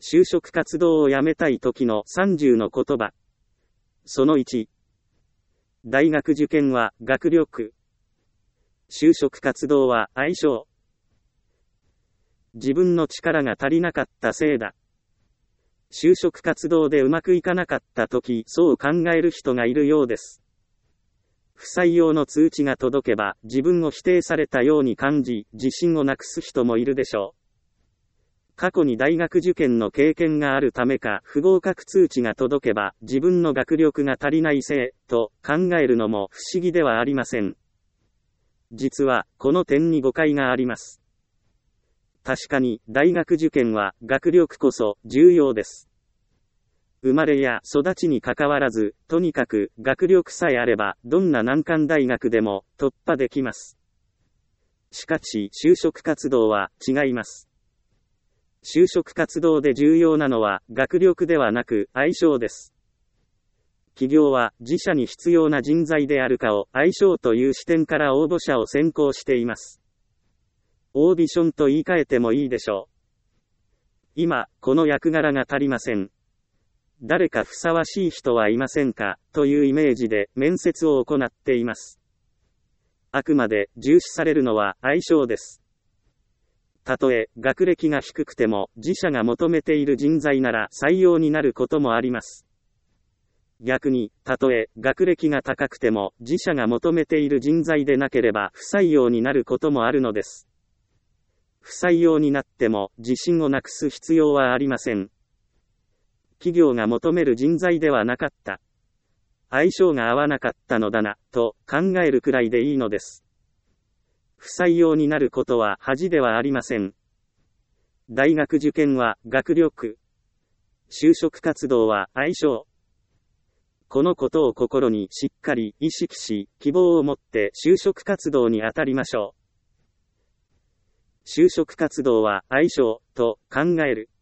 就職活動をやめたい時の30の言葉。その1。大学受験は学力。就職活動は相性。自分の力が足りなかったせいだ。就職活動でうまくいかなかった時、そう考える人がいるようです。不採用の通知が届けば、自分を否定されたように感じ、自信をなくす人もいるでしょう。過去に大学受験の経験があるためか、不合格通知が届けば、自分の学力が足りないせい、と考えるのも不思議ではありません。実は、この点に誤解があります。確かに、大学受験は、学力こそ、重要です。生まれや育ちに関わらず、とにかく、学力さえあれば、どんな難関大学でも、突破できます。しかし、就職活動は、違います。就職活動で重要なのは、学力ではなく、相性です。企業は、自社に必要な人材であるかを、相性という視点から応募者を選考しています。オーディションと言い換えてもいいでしょう。今、この役柄が足りません。誰かふさわしい人はいませんか、というイメージで、面接を行っています。あくまで、重視されるのは、相性です。たとえ、学歴が低くても、自社が求めている人材なら採用になることもあります。逆に、たとえ、学歴が高くても、自社が求めている人材でなければ不採用になることもあるのです。不採用になっても、自信をなくす必要はありません。企業が求める人材ではなかった。相性が合わなかったのだな、と考えるくらいでいいのです。不採用になることは恥ではありません。大学受験は学力。就職活動は相性。このことを心にしっかり意識し、希望を持って就職活動に当たりましょう。就職活動は相性と考える。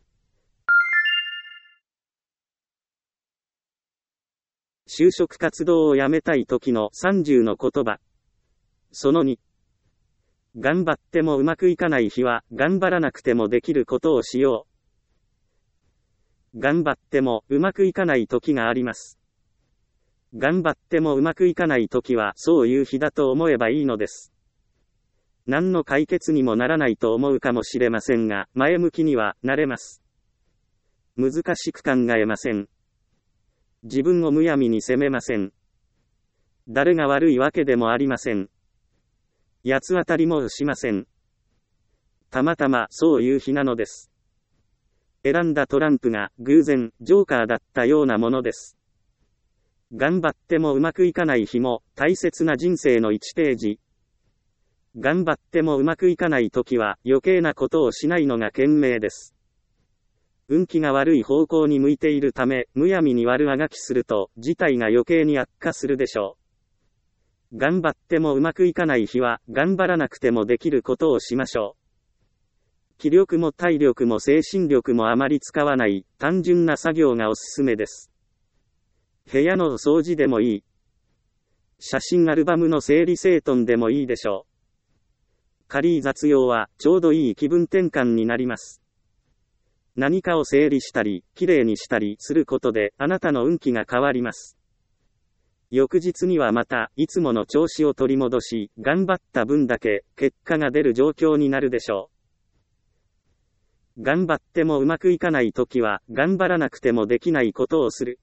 就職活動をやめたい時の30の言葉。その2。頑張ってもうまくいかない日は、頑張らなくてもできることをしよう。頑張ってもうまくいかない時があります。頑張ってもうまくいかない時は、そういう日だと思えばいいのです。何の解決にもならないと思うかもしれませんが、前向きにはなれます。難しく考えません。自分をむやみに責めません。誰が悪いわけでもありません。八つ当たりもしません。たまたまそういう日なのです。選んだトランプが偶然ジョーカーだったようなものです。頑張ってもうまくいかない日も大切な人生の1ページ。頑張ってもうまくいかない時は余計なことをしないのが賢明です。運気が悪い方向に向いているため、むやみに悪あがきすると事態が余計に悪化するでしょう。頑張ってもうまくいかない日は、頑張らなくてもできることをしましょう。気力も体力も精神力もあまり使わない、単純な作業がおすすめです。部屋の掃除でもいい。写真アルバムの整理整頓でもいいでしょう。軽い雑用は、ちょうどいい気分転換になります。何かを整理したり、きれいにしたりすることで、あなたの運気が変わります。翌日にはまた、いつもの調子を取り戻し、頑張った分だけ、結果が出る状況になるでしょう。頑張ってもうまくいかないときは、頑張らなくてもできないことをする。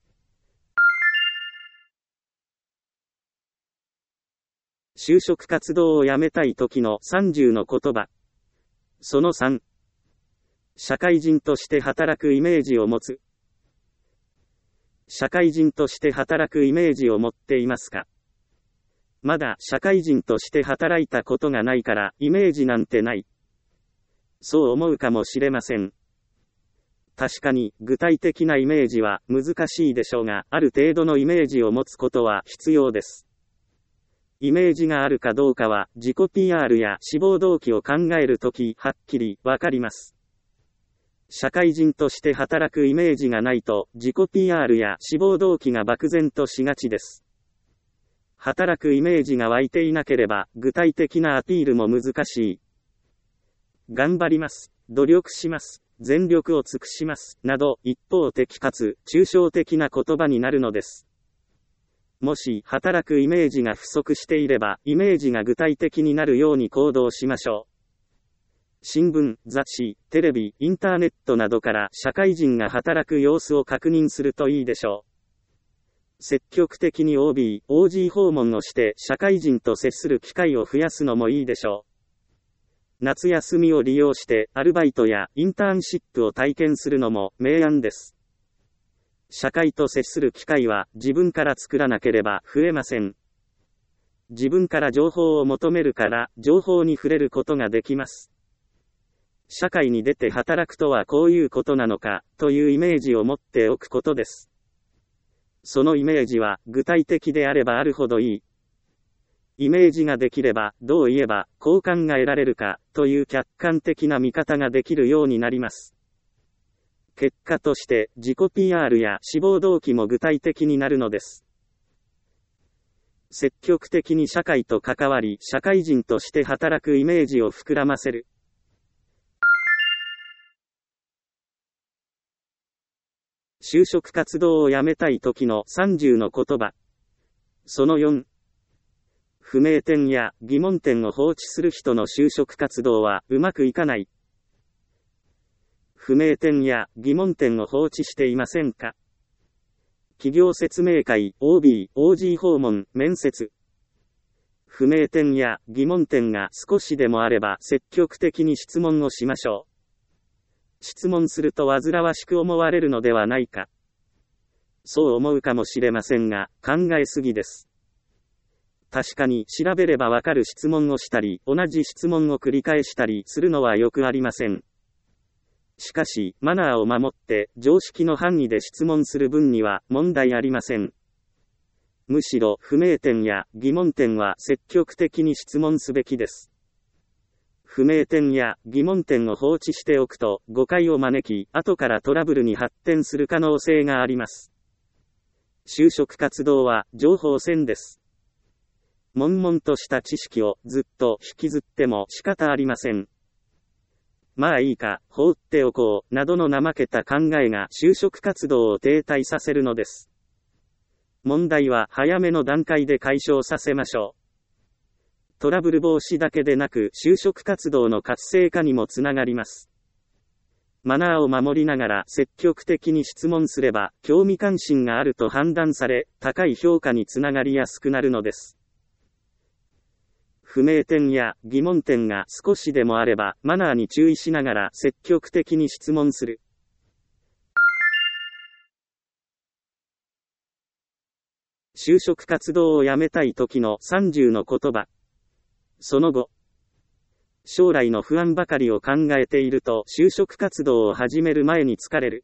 就職活動をやめたいときの30の言葉。その3。社会人として働くイメージを持つ。社会人として働くイメージを持っていますか？まだ社会人として働いたことがないからイメージなんてない。そう思うかもしれません。確かに具体的なイメージは難しいでしょうが、ある程度のイメージを持つことは必要です。イメージがあるかどうかは自己 PR や志望動機を考えるときはっきりわかります。社会人として働くイメージがないと自己 PR や志望動機が漠然としがちです。働くイメージが湧いていなければ具体的なアピールも難しい。頑張ります。努力します。 全力を尽くします、など一方的かつ抽象的な言葉になるのです。もし働くイメージが不足していれば、イメージが具体的になるように行動しましょう。新聞、雑誌、テレビ、インターネットなどから社会人が働く様子を確認するといいでしょう。積極的に OB、OG 訪問をして社会人と接する機会を増やすのもいいでしょう。夏休みを利用してアルバイトやインターンシップを体験するのも明暗です。社会と接する機会は自分から作らなければ増えません。自分から情報を求めるから情報に触れることができます。社会に出て働くとはこういうことなのかというイメージを持っておくことです。そのイメージは具体的であればあるほどいい。イメージができればどう言えばこう考えられるかという客観的な見方ができるようになります。結果として自己 PR や志望動機も具体的になるのです。積極的に社会と関わり、社会人として働くイメージを膨らませる。就職活動をやめたい時の30の言葉。その4。不明点や疑問点を放置する人の就職活動はうまくいかない。不明点や疑問点を放置していませんか？企業説明会、OB、OG 訪問、面接。不明点や疑問点が少しでもあれば積極的に質問をしましょう。質問すると煩わしく思われるのではないか。そう思うかもしれませんが、考えすぎです。確かに調べればわかる質問をしたり、同じ質問を繰り返したりするのはよくありません。しかし、マナーを守って常識の範囲で質問する分には問題ありません。むしろ不明点や疑問点は積極的に質問すべきです。不明点や疑問点を放置しておくと誤解を招き、後からトラブルに発展する可能性があります。就職活動は情報戦です。悶々とした知識をずっと引きずっても仕方ありません。まあいいか、放っておこう、などの怠けた考えが就職活動を停滞させるのです。問題は早めの段階で解消させましょう。トラブル防止だけでなく、就職活動の活性化にもつながります。マナーを守りながら積極的に質問すれば、興味関心があると判断され、高い評価につながりやすくなるのです。不明点や疑問点が少しでもあれば、マナーに注意しながら積極的に質問する。就職活動をやめたい時の30の言葉。その後、将来の不安ばかりを考えていると就職活動を始める前に疲れる。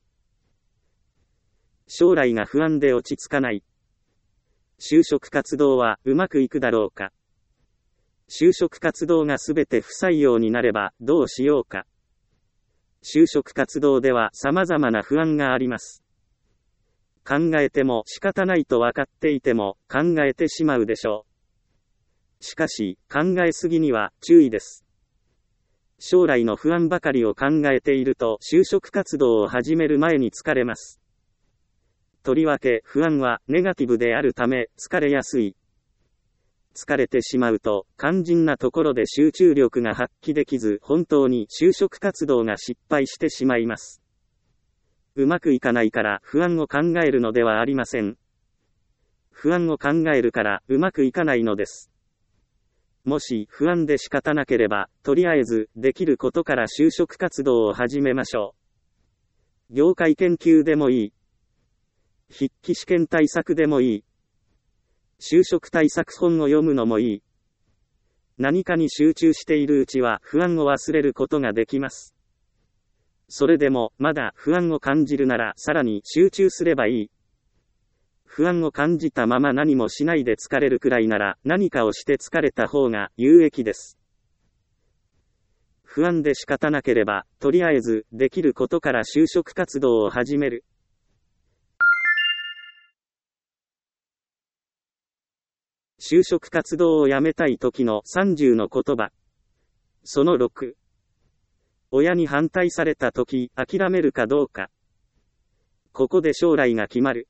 将来が不安で落ち着かない。就職活動はうまくいくだろうか。就職活動がすべて不採用になればどうしようか。就職活動では様々な不安があります。考えても仕方ないと分かっていても考えてしまうでしょう。しかし考えすぎには注意です。将来の不安ばかりを考えていると就職活動を始める前に疲れます。とりわけ不安はネガティブであるため疲れやすい。疲れてしまうと肝心なところで集中力が発揮できず本当に就職活動が失敗してしまいます。うまくいかないから不安を考えるのではありません。不安を考えるからうまくいかないのです。もし不安で仕方なければ、とりあえずできることから就職活動を始めましょう。業界研究でもいい。筆記試験対策でもいい。就職対策本を読むのもいい。何かに集中しているうちは不安を忘れることができます。それでもまだ不安を感じるならさらに集中すればいい。不安を感じたまま何もしないで疲れるくらいなら何かをして疲れた方が有益です。不安で仕方なければとりあえずできることから就職活動を始める。就職活動をやめたい時の30の言葉。その6。 親に反対されたとき、諦めるかどうか。ここで将来が決まる。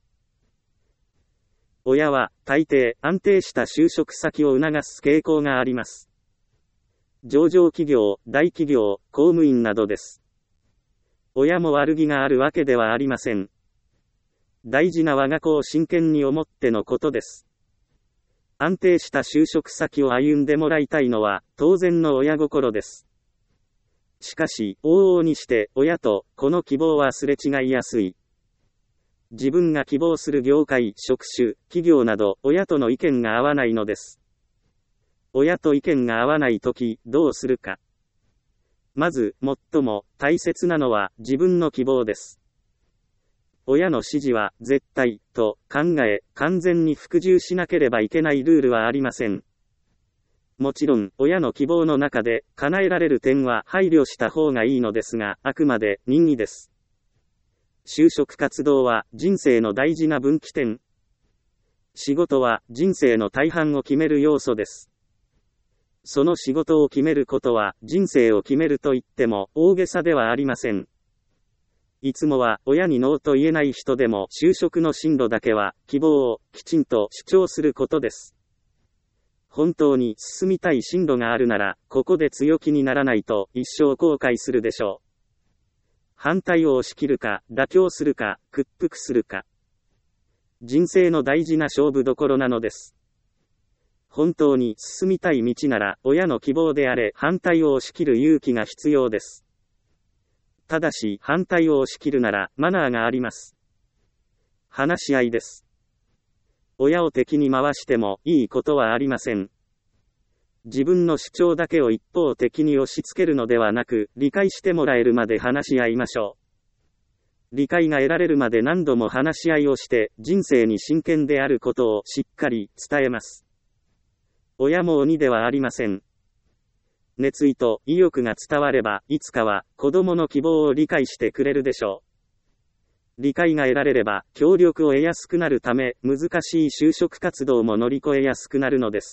親は、大抵、安定した就職先を促す傾向があります。上場企業、大企業、公務員などです。親も悪気があるわけではありません。大事な我が子を真剣に思ってのことです。安定した就職先を歩んでもらいたいのは、当然の親心です。しかし、往々にして、親と、この希望はすれ違いやすい。自分が希望する業界、職種、企業など、親との意見が合わないのです。親と意見が合わないとき、どうするか。まず、最も大切なのは自分の希望です。親の指示は絶対と考え、完全に服従しなければいけないルールはありません。もちろん、親の希望の中で叶えられる点は配慮した方がいいのですが、あくまで任意です。就職活動は人生の大事な分岐点。仕事は人生の大半を決める要素です。その仕事を決めることは人生を決めると言っても大げさではありません。いつもは親にノーと言えない人でも就職の進路だけは希望をきちんと主張することです。本当に進みたい進路があるならここで強気にならないと一生後悔するでしょう。反対を押し切るか妥協するか屈服するか。人生の大事な勝負どころなのです。本当に進みたい道なら親の希望であれ反対を押し切る勇気が必要です。ただし反対を押し切るならマナーがあります。話し合いです。親を敵に回してもいいことはありません。自分の主張だけを一方的に押し付けるのではなく理解してもらえるまで話し合いましょう。理解が得られるまで何度も話し合いをして人生に真剣であることをしっかり伝えます。親も鬼ではありません。熱意と意欲が伝われば、いつかは子供の希望を理解してくれるでしょう。理解が得られれば、協力を得やすくなるため、難しい就職活動も乗り越えやすくなるのです。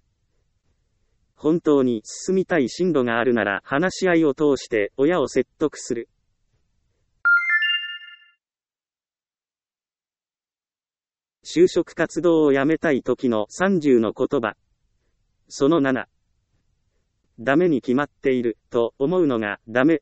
本当に進みたい進路があるなら、話し合いを通して親を説得する。就職活動をやめたい時の30の言葉。その7。ダメに決まっている、と思うのがダメ。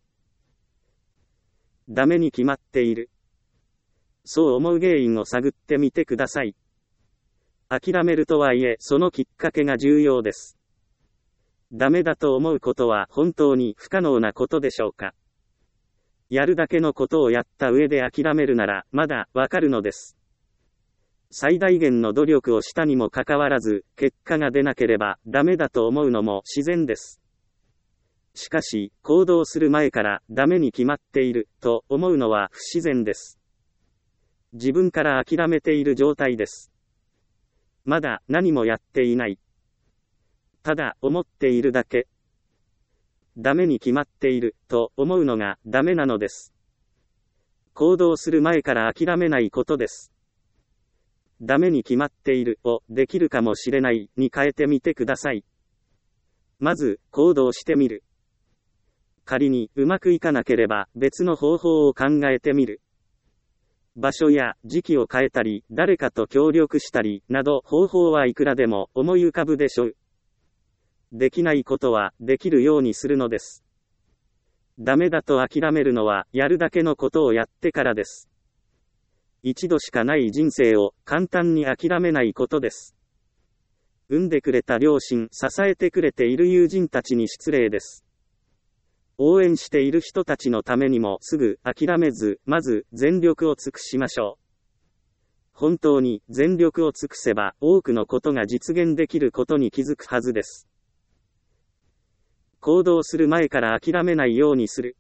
ダメに決まっている。そう思う原因を探ってみてください。諦めるとはいえ、そのきっかけが重要です。ダメだと思うことは本当に不可能なことでしょうか。やるだけのことをやった上で諦めるなら、まだわかるのです。最大限の努力をしたにもかかわらず、結果が出なければダメだと思うのも自然です。しかし、行動する前からダメに決まっていると思うのは不自然です。自分から諦めている状態です。まだ何もやっていない。ただ思っているだけ。ダメに決まっていると思うのがダメなのです。行動する前から諦めないことです。ダメに決まっているをできるかもしれないに変えてみてください。まず行動してみる。仮にうまくいかなければ別の方法を考えてみる。場所や時期を変えたり、誰かと協力したりなど方法はいくらでも思い浮かぶでしょう。できないことはできるようにするのです。ダメだと諦めるのはやるだけのことをやってからです。一度しかない人生を簡単に諦めないことです。産んでくれた両親、支えてくれている友人たちに失礼です。応援している人たちのためにもすぐ諦めず、まず全力を尽くしましょう。本当に全力を尽くせば多くのことが実現できることに気づくはずです。行動する前から諦めないようにする。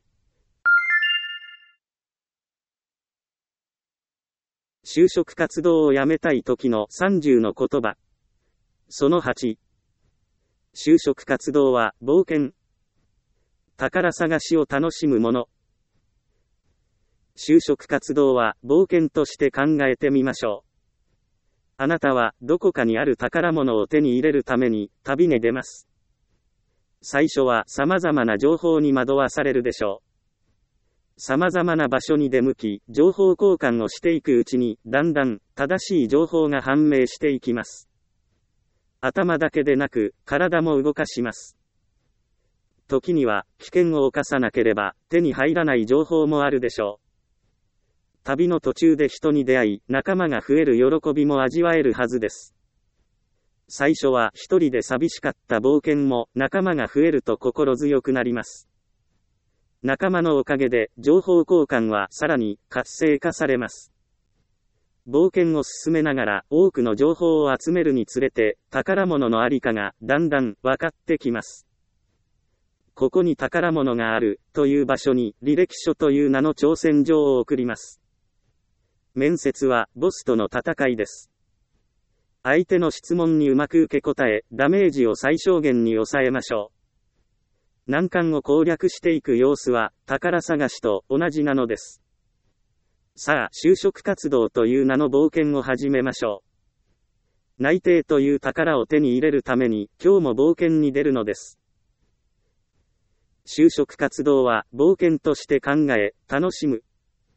就職活動をやめたい時の30の言葉。その8。就職活動は冒険。宝探しを楽しむもの。就職活動は冒険として考えてみましょう。あなたはどこかにある宝物を手に入れるために旅に出ます。 最初は様々な情報に惑わされるでしょう。様々な場所に出向き、情報交換をしていくうちに、だんだん正しい情報が判明していきます。頭だけでなく、体も動かします。時には、危険を冒さなければ、手に入らない情報もあるでしょう。旅の途中で人に出会い、仲間が増える喜びも味わえるはずです。最初は一人で寂しかった冒険も、仲間が増えると心強くなります。仲間のおかげで、情報交換はさらに活性化されます。冒険を進めながら多くの情報を集めるにつれて、宝物のありかがだんだん分かってきます。ここに宝物があるという場所に履歴書という名の挑戦状を送ります。面接はボスとの戦いです。相手の質問にうまく受け答え、ダメージを最小限に抑えましょう。難関を攻略していく様子は宝探しと同じなのです。さあ、就職活動という名の冒険を始めましょう。内定という宝を手に入れるために、今日も冒険に出るのです。就職活動は冒険として考え、楽しむ。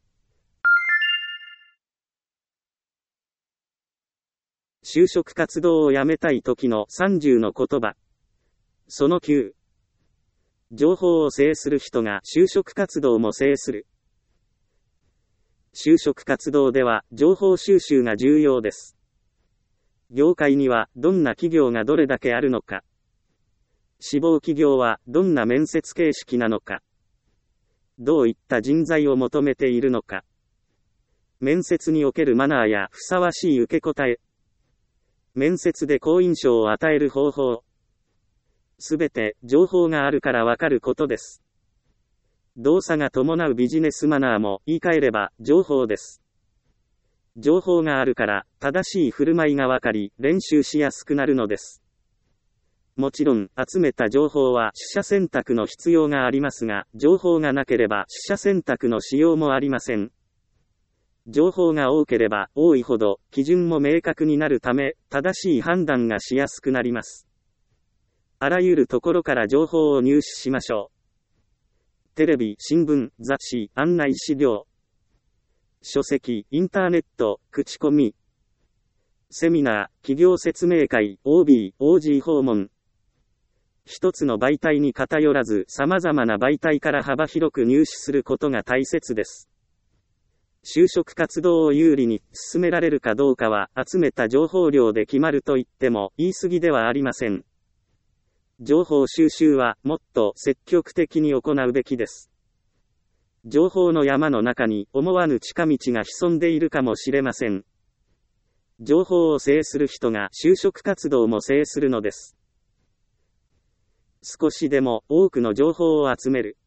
就職活動をやめたい時の30の言葉。その9。情報を制する人が就職活動も制する。就職活動では情報収集が重要です。業界にはどんな企業がどれだけあるのか。志望企業はどんな面接形式なのか。どういった人材を求めているのか。面接におけるマナーやふさわしい受け答え。面接で好印象を与える方法。すべて情報があるからわかることです。動作が伴うビジネスマナーも言い換えれば情報です。情報があるから正しい振る舞いがわかり練習しやすくなるのです。もちろん集めた情報は取捨選択の必要がありますが、情報がなければ取捨選択のしようもありません。情報が多ければ多いほど基準も明確になるため正しい判断がしやすくなります。あらゆるところから情報を入手しましょう。テレビ、新聞、雑誌、案内資料、書籍、インターネット、口コミ、セミナー、企業説明会、OB、OG 訪問。一つの媒体に偏らず様々な媒体から幅広く入手することが大切です。就職活動を有利に進められるかどうかは集めた情報量で決まると言っても言い過ぎではありません。情報収集はもっと積極的に行うべきです。情報の山の中に思わぬ近道が潜んでいるかもしれません。情報を制する人が就職活動も制するのです。少しでも多くの情報を集める。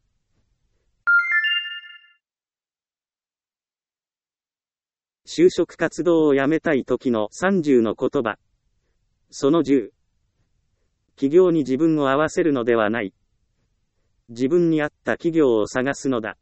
就職活動をやめたい時の30の言葉。その10。企業に自分を合わせるのではない。自分に合った企業を探すのだ。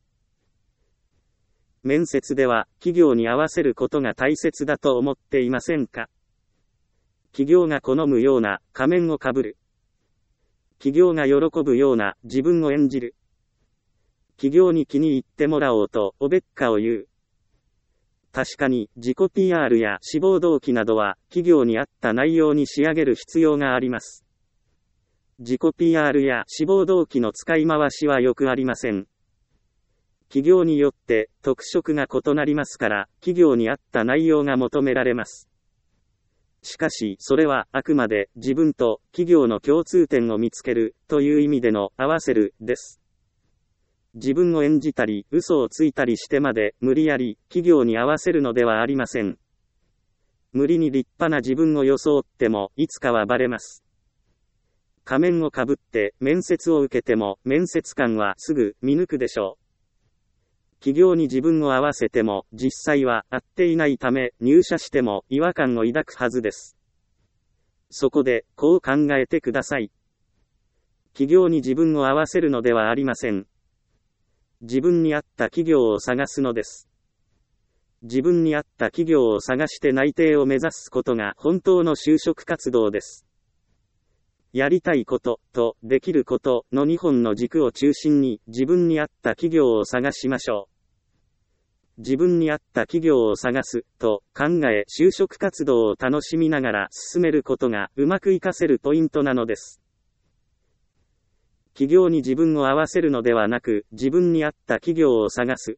面接では企業に合わせることが大切だと思っていませんか？企業が好むような仮面をかぶる。企業が喜ぶような自分を演じる。企業に気に入ってもらおうとおべっかを言う。確かに自己 PR や志望動機などは企業に合った内容に仕上げる必要があります。自己 PR や志望動機の使い回しはよくありません。企業によって特色が異なりますから、企業に合った内容が求められます。しかし、それはあくまで自分と企業の共通点を見つけるという意味での合わせるです。自分を演じたり、嘘をついたりしてまで無理やり企業に合わせるのではありません。無理に立派な自分を装ってもいつかはバレます。仮面をかぶって面接を受けても面接官はすぐ見抜くでしょう。企業に自分を合わせても実際は合っていないため入社しても違和感を抱くはずです。そこでこう考えてください。企業に自分を合わせるのではありません。自分に合った企業を探すのです。自分に合った企業を探して内定を目指すことが本当の就職活動です。 やりたいこととできることの2本の軸を中心に自分に合った企業を探しましょう。自分に合った企業を探すと考え、就職活動を楽しみながら進めることがうまく活かせるポイントなのです。企業に自分を合わせるのではなく、自分に合った企業を探す。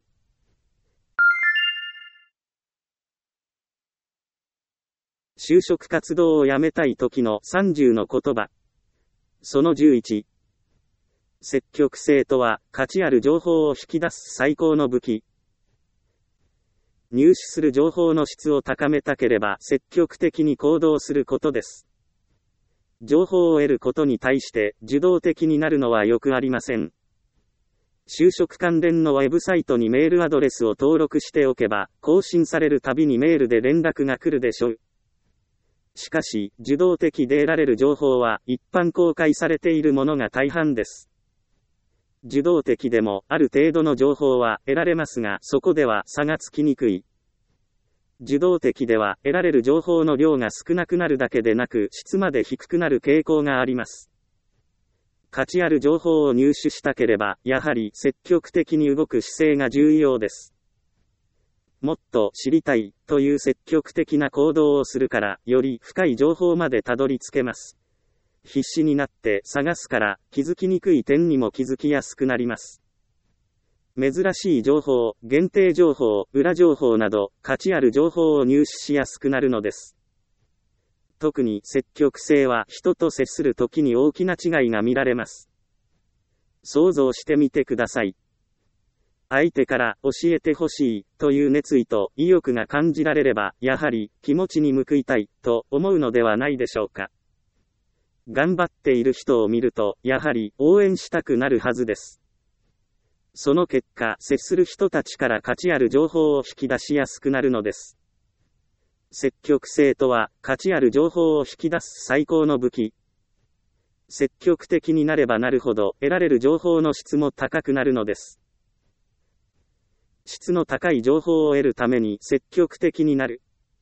就職活動をやめたい時の30の言葉。その11。積極性とは、価値ある情報を引き出す最高の武器。入手する情報の質を高めたければ積極的に行動することです。情報を得ることに対して受動的になるのはよくありません。就職関連のウェブサイトにメールアドレスを登録しておけば、更新されるたびにメールで連絡が来るでしょう。しかし、受動的で得られる情報は一般公開されているものが大半です。受動的でもある程度の情報は得られますが、そこでは差がつきにくい。受動的では得られる情報の量が少なくなるだけでなく、質まで低くなる傾向があります。価値ある情報を入手したければ、やはり積極的に動く姿勢が重要です。もっと知りたいという積極的な行動をするから、より深い情報までたどり着けます。必死になって探すから、気づきにくい点にも気づきやすくなります。珍しい情報、限定情報、裏情報など、価値ある情報を入手しやすくなるのです。特に積極性は人と接するときに大きな違いが見られます。想像してみてください。相手から教えてほしいという熱意と意欲が感じられれば、やはり気持ちに報いたいと思うのではないでしょうか。頑張っている人を見ると、やはり応援したくなるはずです。その結果、接する人たちから価値ある情報を引き出しやすくなるのです。積極性とは、価値ある情報を引き出す最高の武器。積極的になればなるほど、得られる情報の質も高くなるのです。質の高い情報を得るために積極的になる。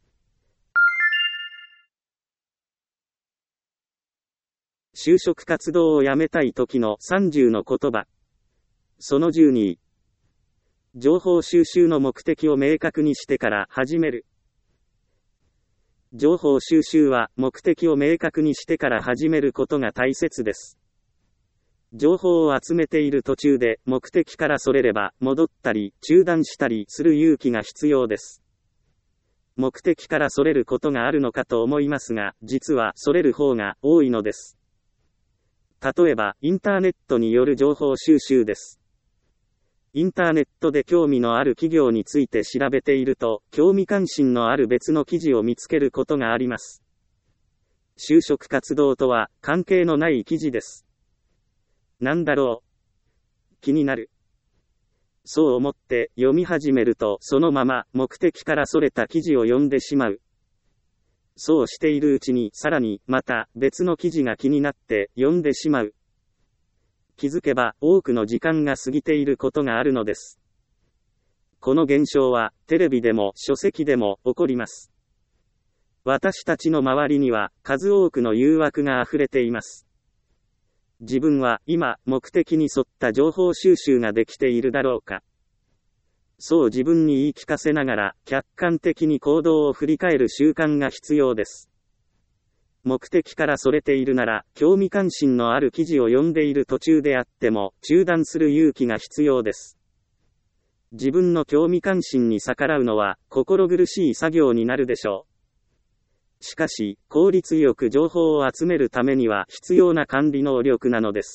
就職活動をやめたい時の30の言葉。その12。情報収集の目的を明確にしてから始める。情報収集は目的を明確にしてから始めることが大切です。情報を集めている途中で目的からそれれば戻ったり中断したりする勇気が必要です。目的からそれることがあるのかと思いますが、実はそれる方が多いのです。例えばインターネットによる情報収集です。インターネットで興味のある企業について調べていると、興味関心のある別の記事を見つけることがあります。就職活動とは関係のない記事です。なんだろう。気になる。そう思って読み始めると、そのまま目的からそれた記事を読んでしまう。そうしているうちにさらにまた別の記事が気になって読んでしまう。気づけば多くの時間が過ぎていることがあるのです。この現象はテレビでも書籍でも起こります。私たちの周りには数多くの誘惑が溢れています。自分は今目的に沿った情報収集ができているだろうか。そう自分に言い聞かせながら客観的に行動を振り返る習慣が必要です。目的からそれているなら、興味関心のある記事を読んでいる途中であっても中断する勇気が必要です。自分の興味関心に逆らうのは心苦しい作業になるでしょう。しかし、効率よく情報を集めるためには必要な管理能力なのです。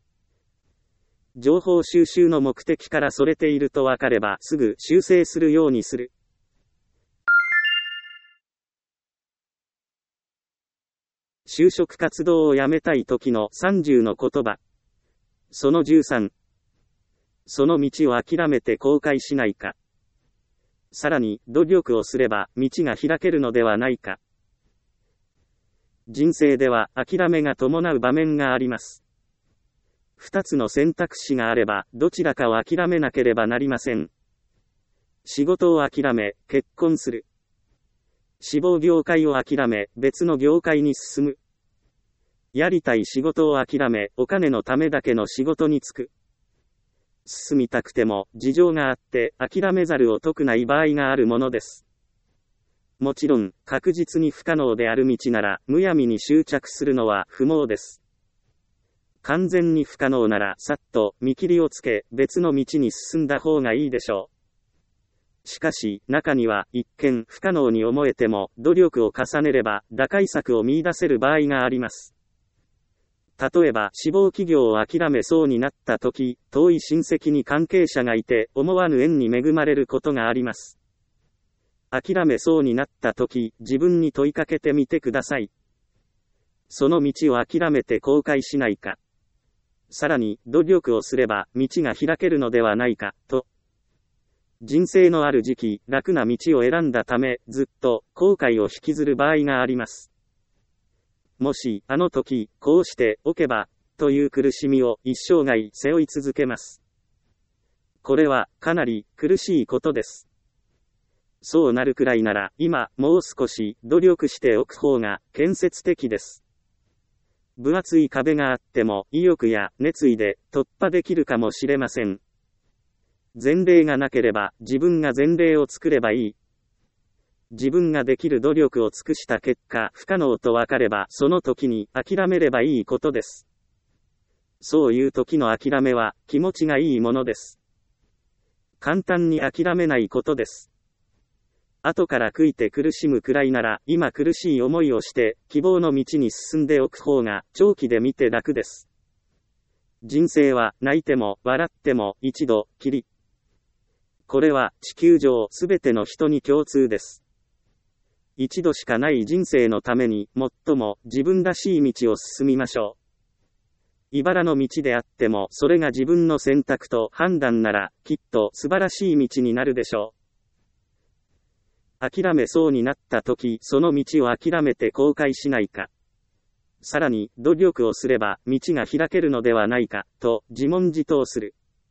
情報収集の目的からそれていると分かればすぐ修正するようにする。就職活動をやめたい時の30の言葉。その13。その道を諦めて後悔しないか。さらに努力をすれば道が開けるのではないか。人生では諦めが伴う場面があります。2つの選択肢があればどちらかを諦めなければなりません。仕事を諦め結婚する。志望業界を諦め別の業界に進む。 やりたい仕事を諦め、お金のためだけの仕事に就く。進みたくても、事情があって、諦めざるを得ない場合があるものです。もちろん、確実に不可能である道なら、むやみに執着するのは不毛です。完全に不可能なら、さっと見切りをつけ、別の道に進んだ方がいいでしょう。しかし、中には、一見不可能に思えても、努力を重ねれば、打開策を見出せる場合があります。例えば、志望企業を諦めそうになった時、遠い親戚に関係者がいて、思わぬ縁に恵まれることがあります。諦めそうになった時、自分に問いかけてみてください。その道を諦めて後悔しないか。さらに、努力をすれば、道が開けるのではないか、と。人生のある時期、楽な道を選んだため、ずっと、後悔を引きずる場合があります。もし、あの時、こうしておけば、という苦しみを一生涯背負い続けます。これは、かなり苦しいことです。そうなるくらいなら、今、もう少し努力しておく方が建設的です。分厚い壁があっても、意欲や熱意で突破できるかもしれません。前例がなければ、自分が前例を作ればいい。自分ができる努力を尽くした結果、不可能と分かれば、その時に諦めればいいことです。そういう時の諦めは、気持ちがいいものです。簡単に諦めないことです。後から悔いて苦しむくらいなら、今苦しい思いをして、希望の道に進んでおく方が、長期で見て楽です。人生は、泣いても、笑っても、一度きり。これは、地球上すべての人に共通です。一度しかない人生のために、最も自分らしい道を進みましょう。茨の道であっても、それが自分の選択と判断なら、きっと素晴らしい道になるでしょう。諦めそうになった時、その道を諦めて後悔しないか。さらに、努力をすれば、道が開けるのではないか、と自問自答する。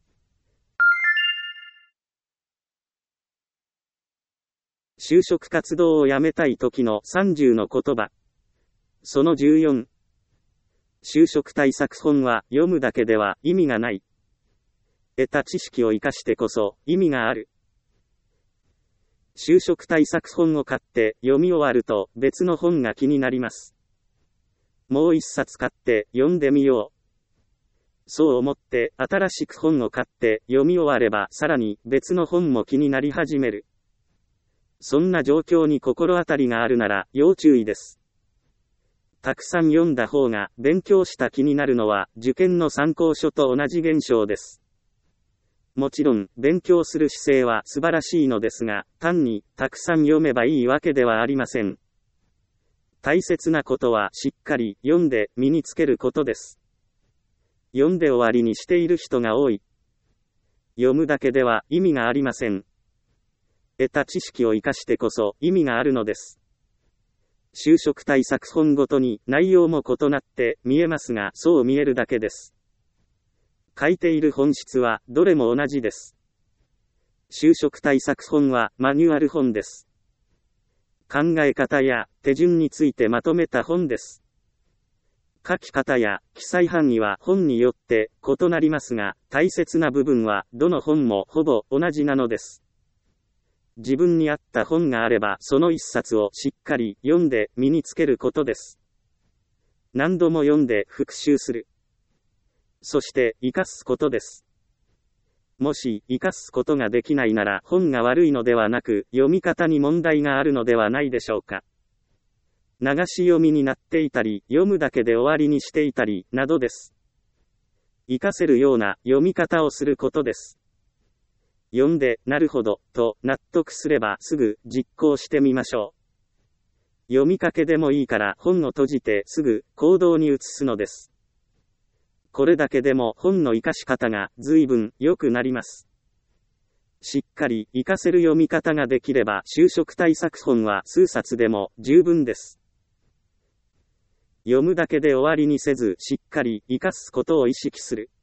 就職活動をやめたい時の30の言葉。その14。就職対策本は読むだけでは意味がない。得た知識を生かしてこそ意味がある。就職対策本を買って読み終わると別の本が気になります。もう一冊買って読んでみよう。そう思って新しく本を買って読み終わればさらに別の本も気になり始める。そんな状況に心当たりがあるなら要注意です。たくさん読んだ方が勉強した気になるのは受験の参考書と同じ現象です。もちろん、勉強する姿勢は素晴らしいのですが、単にたくさん読めばいいわけではありません。大切なことはしっかり読んで身につけることです。読んで終わりにしている人が多い。読むだけでは意味がありません。得た知識を生かしてこそ意味があるのです。就職対策本ごとに内容も異なって見えますが、そう見えるだけです。書いている本質はどれも同じです。就職対策本はマニュアル本です。考え方や手順についてまとめた本です。書き方や記載範囲は本によって異なりますが、大切な部分はどの本もほぼ同じなのです。自分に合った本があればその一冊をしっかり読んで身につけることです。何度も読んで復習する。そして活かすことです。もし活かすことができないなら本が悪いのではなく読み方に問題があるのではないでしょうか。流し読みになっていたり読むだけで終わりにしていたりなどです。活かせるような読み方をすることです。読んでなるほどと納得すればすぐ実行してみましょう。読みかけでもいいから本を閉じてすぐ行動に移すのです。これだけでも本の活かし方が随分良くなります。しっかり活かせる読み方ができれば就職対策本は数冊でも十分です。読むだけで終わりにせずしっかり活かすことを意識する。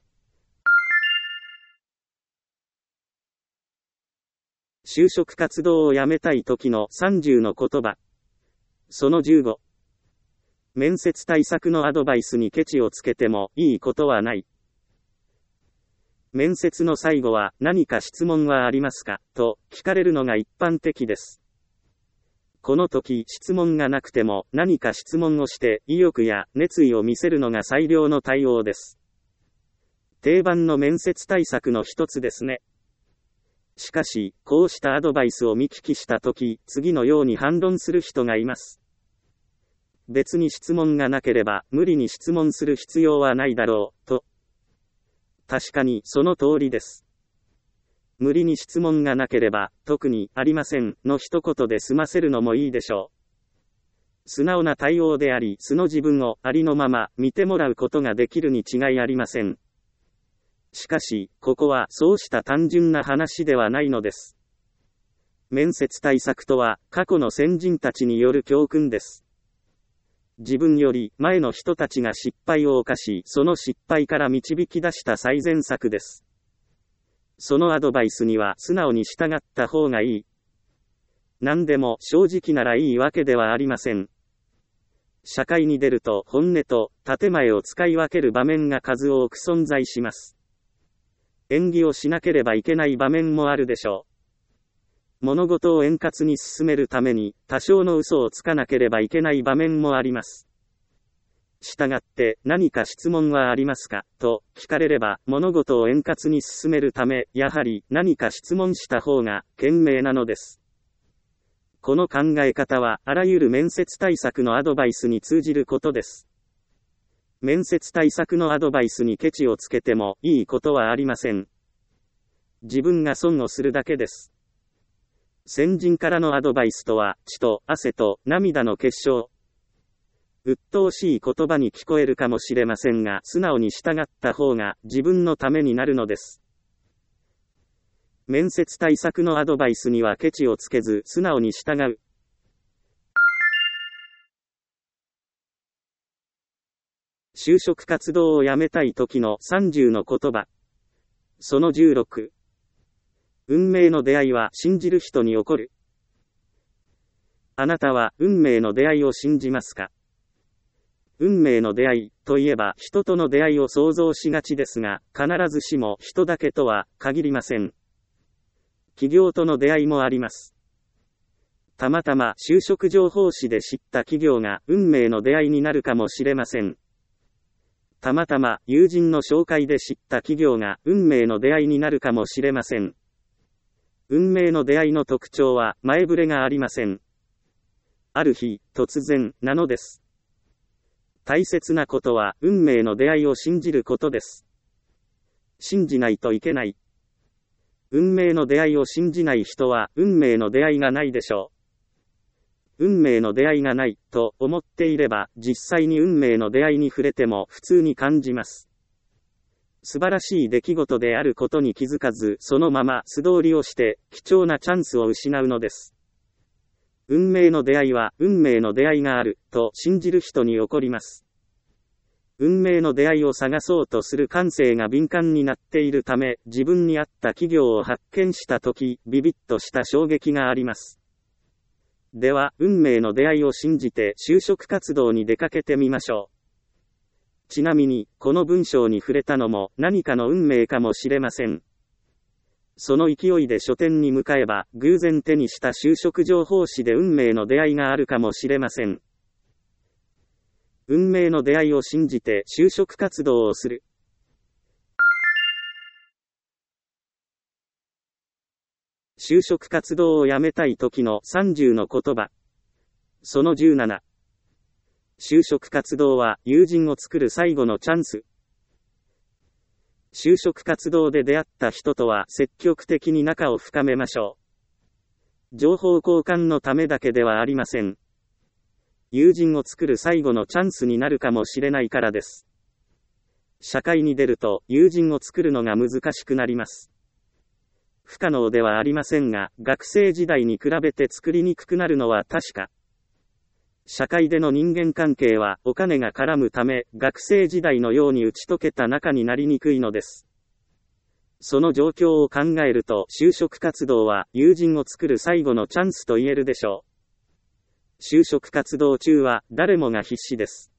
就職活動をやめたい時の30の言葉。その15。 面接対策のアドバイスにケチをつけてもいいことはない。面接の最後は何か質問はありますかと聞かれるのが一般的です。この時質問がなくても何か質問をして意欲や熱意を見せるのが最良の対応です。定番の面接対策の一つですね。しかし、こうしたアドバイスを見聞きした時、次のように反論する人がいます。別に質問がなければ無理に質問する必要はないだろう、と。確かにその通りです。無理に質問がなければ、特にありませんの一言で済ませるのもいいでしょう。素直な対応であり、素の自分をありのまま見てもらうことができるに違いありません。しかし、ここはそうした単純な話ではないのです。面接対策とは、過去の先人たちによる教訓です。自分より前の人たちが失敗を犯し、その失敗から導き出した最善策です。そのアドバイスには素直に従った方がいい。何でも正直ならいいわけではありません。社会に出ると本音と建前を使い分ける場面が数多く存在します。演技をしなければいけない場面もあるでしょう。物事を円滑に進めるために多少の嘘をつかなければいけない場面もあります。したがって何か質問はありますかと聞かれれば物事を円滑に進めるためやはり何か質問した方が賢明なのです。この考え方はあらゆる面接対策のアドバイスに通じることです。面接対策のアドバイスにケチをつけてもいいことはありません。自分が損をするだけです。先人からのアドバイスとは、血と汗と涙の結晶。鬱陶しい言葉に聞こえるかもしれませんが、素直に従った方が自分のためになるのです。面接対策のアドバイスにはケチをつけず、素直に従う。就職活動をやめたい時の30の言葉。その16。運命の出会いは信じる人に起こる。あなたは運命の出会いを信じますか？運命の出会いといえば人との出会いを想像しがちですが、必ずしも人だけとは限りません。企業との出会いもあります。たまたま就職情報誌で知った企業が運命の出会いになるかもしれません。たまたま友人の紹介で知った企業が運命の出会いになるかもしれません。運命の出会いの特徴は前触れがありません。ある日、突然、なのです。大切なことは運命の出会いを信じることです。信じないといけない。運命の出会いを信じない人は運命の出会いがないでしょう。運命の出会いがないと思っていれば実際に運命の出会いに触れても普通に感じます。素晴らしい出来事であることに気づかずそのまま素通りをして貴重なチャンスを失うのです。運命の出会いは運命の出会いがあると信じる人に起こります。運命の出会いを探そうとする感性が敏感になっているため自分に合った企業を発見したときビビッとした衝撃があります。では運命の出会いを信じて就職活動に出かけてみましょう。ちなみにこの文章に触れたのも何かの運命かもしれません。その勢いで書店に向かえば偶然手にした就職情報誌で運命の出会いがあるかもしれません。運命の出会いを信じて就職活動をする。就職活動をやめたい時の30の言葉。その17。就職活動は友人を作る最後のチャンス。就職活動で出会った人とは積極的に仲を深めましょう。情報交換のためだけではありません。友人を作る最後のチャンスになるかもしれないからです。社会に出ると友人を作るのが難しくなります。不可能ではありませんが、学生時代に比べて作りにくくなるのは確か。社会での人間関係はお金が絡むため、学生時代のように打ち解けた仲になりにくいのです。その状況を考えると、就職活動は友人を作る最後のチャンスと言えるでしょう。就職活動中は誰もが必死です。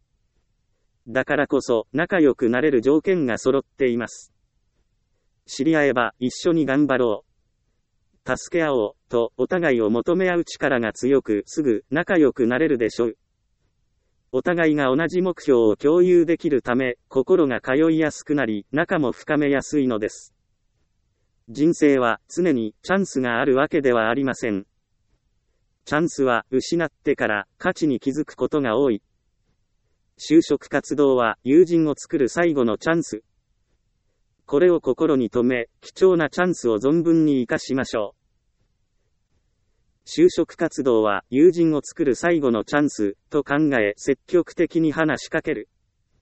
だからこそ、仲良くなれる条件が揃っています。知り合えば、一緒に頑張ろう。助け合おう、と、お互いを求め合う力が強く、すぐ、仲良くなれるでしょう。お互いが同じ目標を共有できるため、心が通いやすくなり、仲も深めやすいのです。人生は、常に、チャンスがあるわけではありません。チャンスは、失ってから、価値に気づくことが多い。就職活動は、友人を作る最後のチャンス。これを心に留め、貴重なチャンスを存分に活かしましょう。就職活動は友人を作る最後のチャンスと考え積極的に話しかける。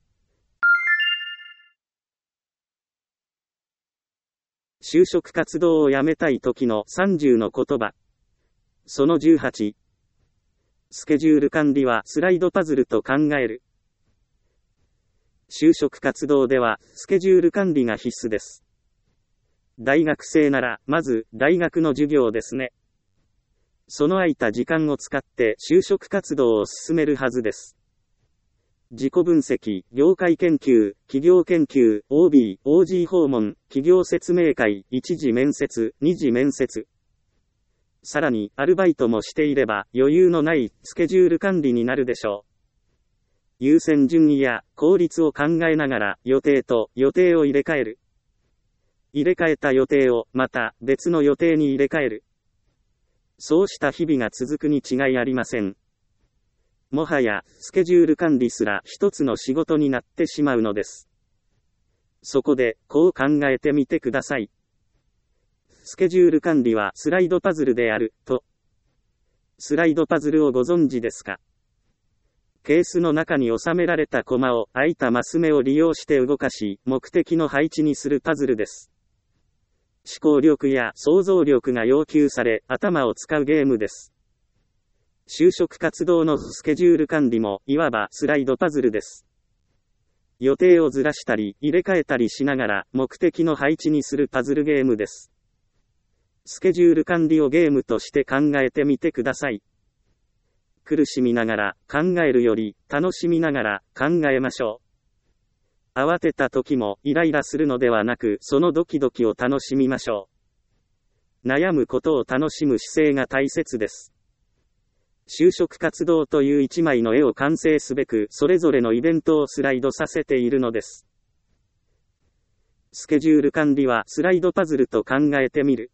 就職活動をやめたい時の30の言葉。その18。スケジュール管理はスライドパズルと考える。就職活動ではスケジュール管理が必須です。大学生ならまず大学の授業ですね。その空いた時間を使って就職活動を進めるはずです。自己分析、業界研究、企業研究、OB、OG 訪問、企業説明会、1次面接、2次面接。さらに、アルバイトもしていれば余裕のないスケジュール管理になるでしょう。優先順位や効率を考えながら予定と予定を入れ替える。入れ替えた予定をまた別の予定に入れ替える。そうした日々が続くに違いありません。もはや、スケジュール管理すら一つの仕事になってしまうのです。そこで、こう考えてみてください。スケジュール管理はスライドパズルである、と。スライドパズルをご存知ですか？ケースの中に収められたコマを空いたマス目を利用して動かし、目的の配置にするパズルです。思考力や想像力が要求され、頭を使うゲームです。就職活動のスケジュール管理も、いわばスライドパズルです。予定をずらしたり、入れ替えたりしながら、目的の配置にするパズルゲームです。スケジュール管理をゲームとして考えてみてください。苦しみながら、考えるより、楽しみながら、考えましょう。慌てた時もイライラするのではなく、そのドキドキを楽しみましょう。悩むことを楽しむ姿勢が大切です。就職活動という一枚の絵を完成すべく、それぞれのイベントをスライドさせているのです。スケジュール管理はスライドパズルと考えてみる。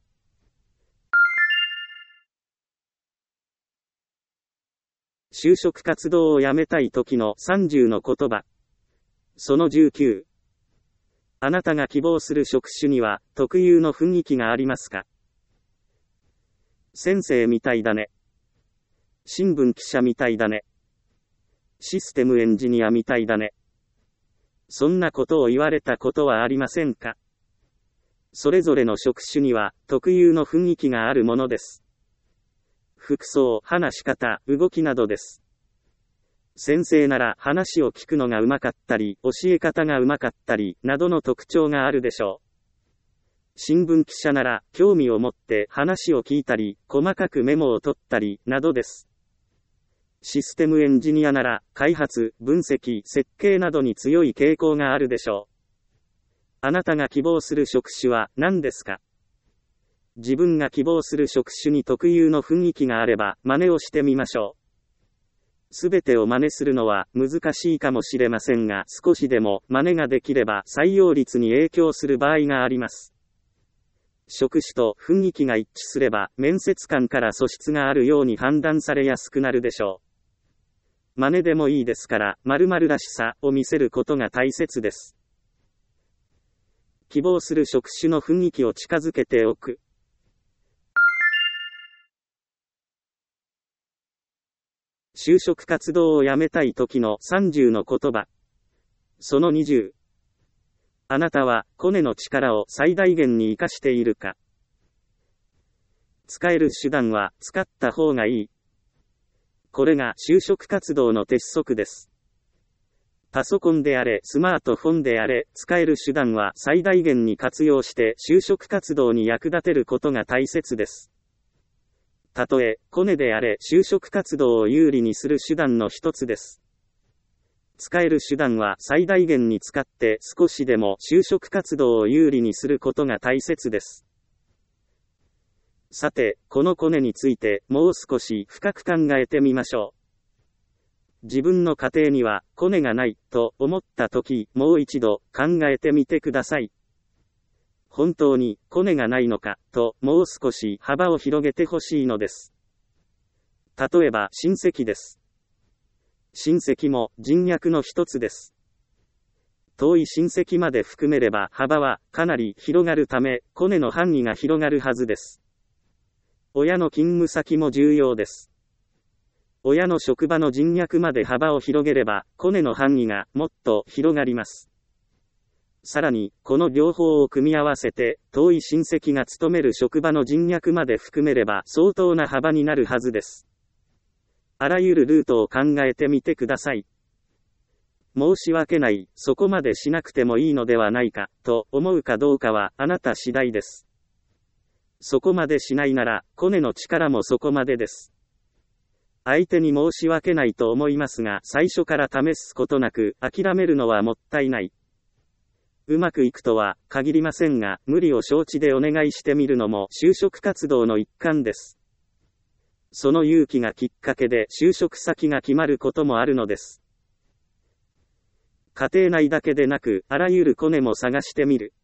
就職活動をやめたい時の30の言葉。その19。あなたが希望する職種には特有の雰囲気がありますか？先生みたいだね。新聞記者みたいだね。システムエンジニアみたいだね。そんなことを言われたことはありませんか？それぞれの職種には特有の雰囲気があるものです。服装、話し方、動きなどです。先生なら話を聞くのがうまかったり、教え方がうまかったり、などの特徴があるでしょう。新聞記者なら興味を持って話を聞いたり、細かくメモを取ったり、などです。システムエンジニアなら開発、分析、設計などに強い傾向があるでしょう。あなたが希望する職種は何ですか？自分が希望する職種に特有の雰囲気があれば真似をしてみましょう。すべてを真似するのは難しいかもしれませんが、少しでも真似ができれば採用率に影響する場合があります。職種と雰囲気が一致すれば、面接官から素質があるように判断されやすくなるでしょう。真似でもいいですから、〇〇らしさを見せることが大切です。希望する職種の雰囲気を近づけておく。就職活動をやめたい時の30の言葉。その20。あなたはコネの力を最大限に活かしているか？使える手段は使った方がいい。これが就職活動の鉄則です。パソコンであれ、スマートフォンであれ、使える手段は最大限に活用して就職活動に役立てることが大切です。たとえ、コネであれ、就職活動を有利にする手段の一つです。 使える手段は最大限に使って少しでも就職活動を有利にすることが大切です。さて、このコネについてもう少し深く考えてみましょう。自分の家庭にはコネがないと思ったとき、もう一度考えてみてください。本当にコネがないのかともう少し幅を広げてほしいのです。例えば親戚です。親戚も人脈の一つです。遠い親戚まで含めれば幅はかなり広がるため、コネの範囲が広がるはずです。親の勤務先も重要です。親の職場の人脈まで幅を広げれば、コネの範囲がもっと広がります。さらに、この両方を組み合わせて、遠い親戚が勤める職場の人脈まで含めれば相当な幅になるはずです。あらゆるルートを考えてみてください。申し訳ない、そこまでしなくてもいいのではないか、と思うかどうかはあなた次第です。そこまでしないなら、コネの力もそこまでです。相手に申し訳ないと思いますが、最初から試すことなく、諦めるのはもったいない。うまくいくとは限りませんが、無理を承知でお願いしてみるのも就職活動の一環です。その勇気がきっかけで就職先が決まることもあるのです。家庭内だけでなく、あらゆるコネも探してみる。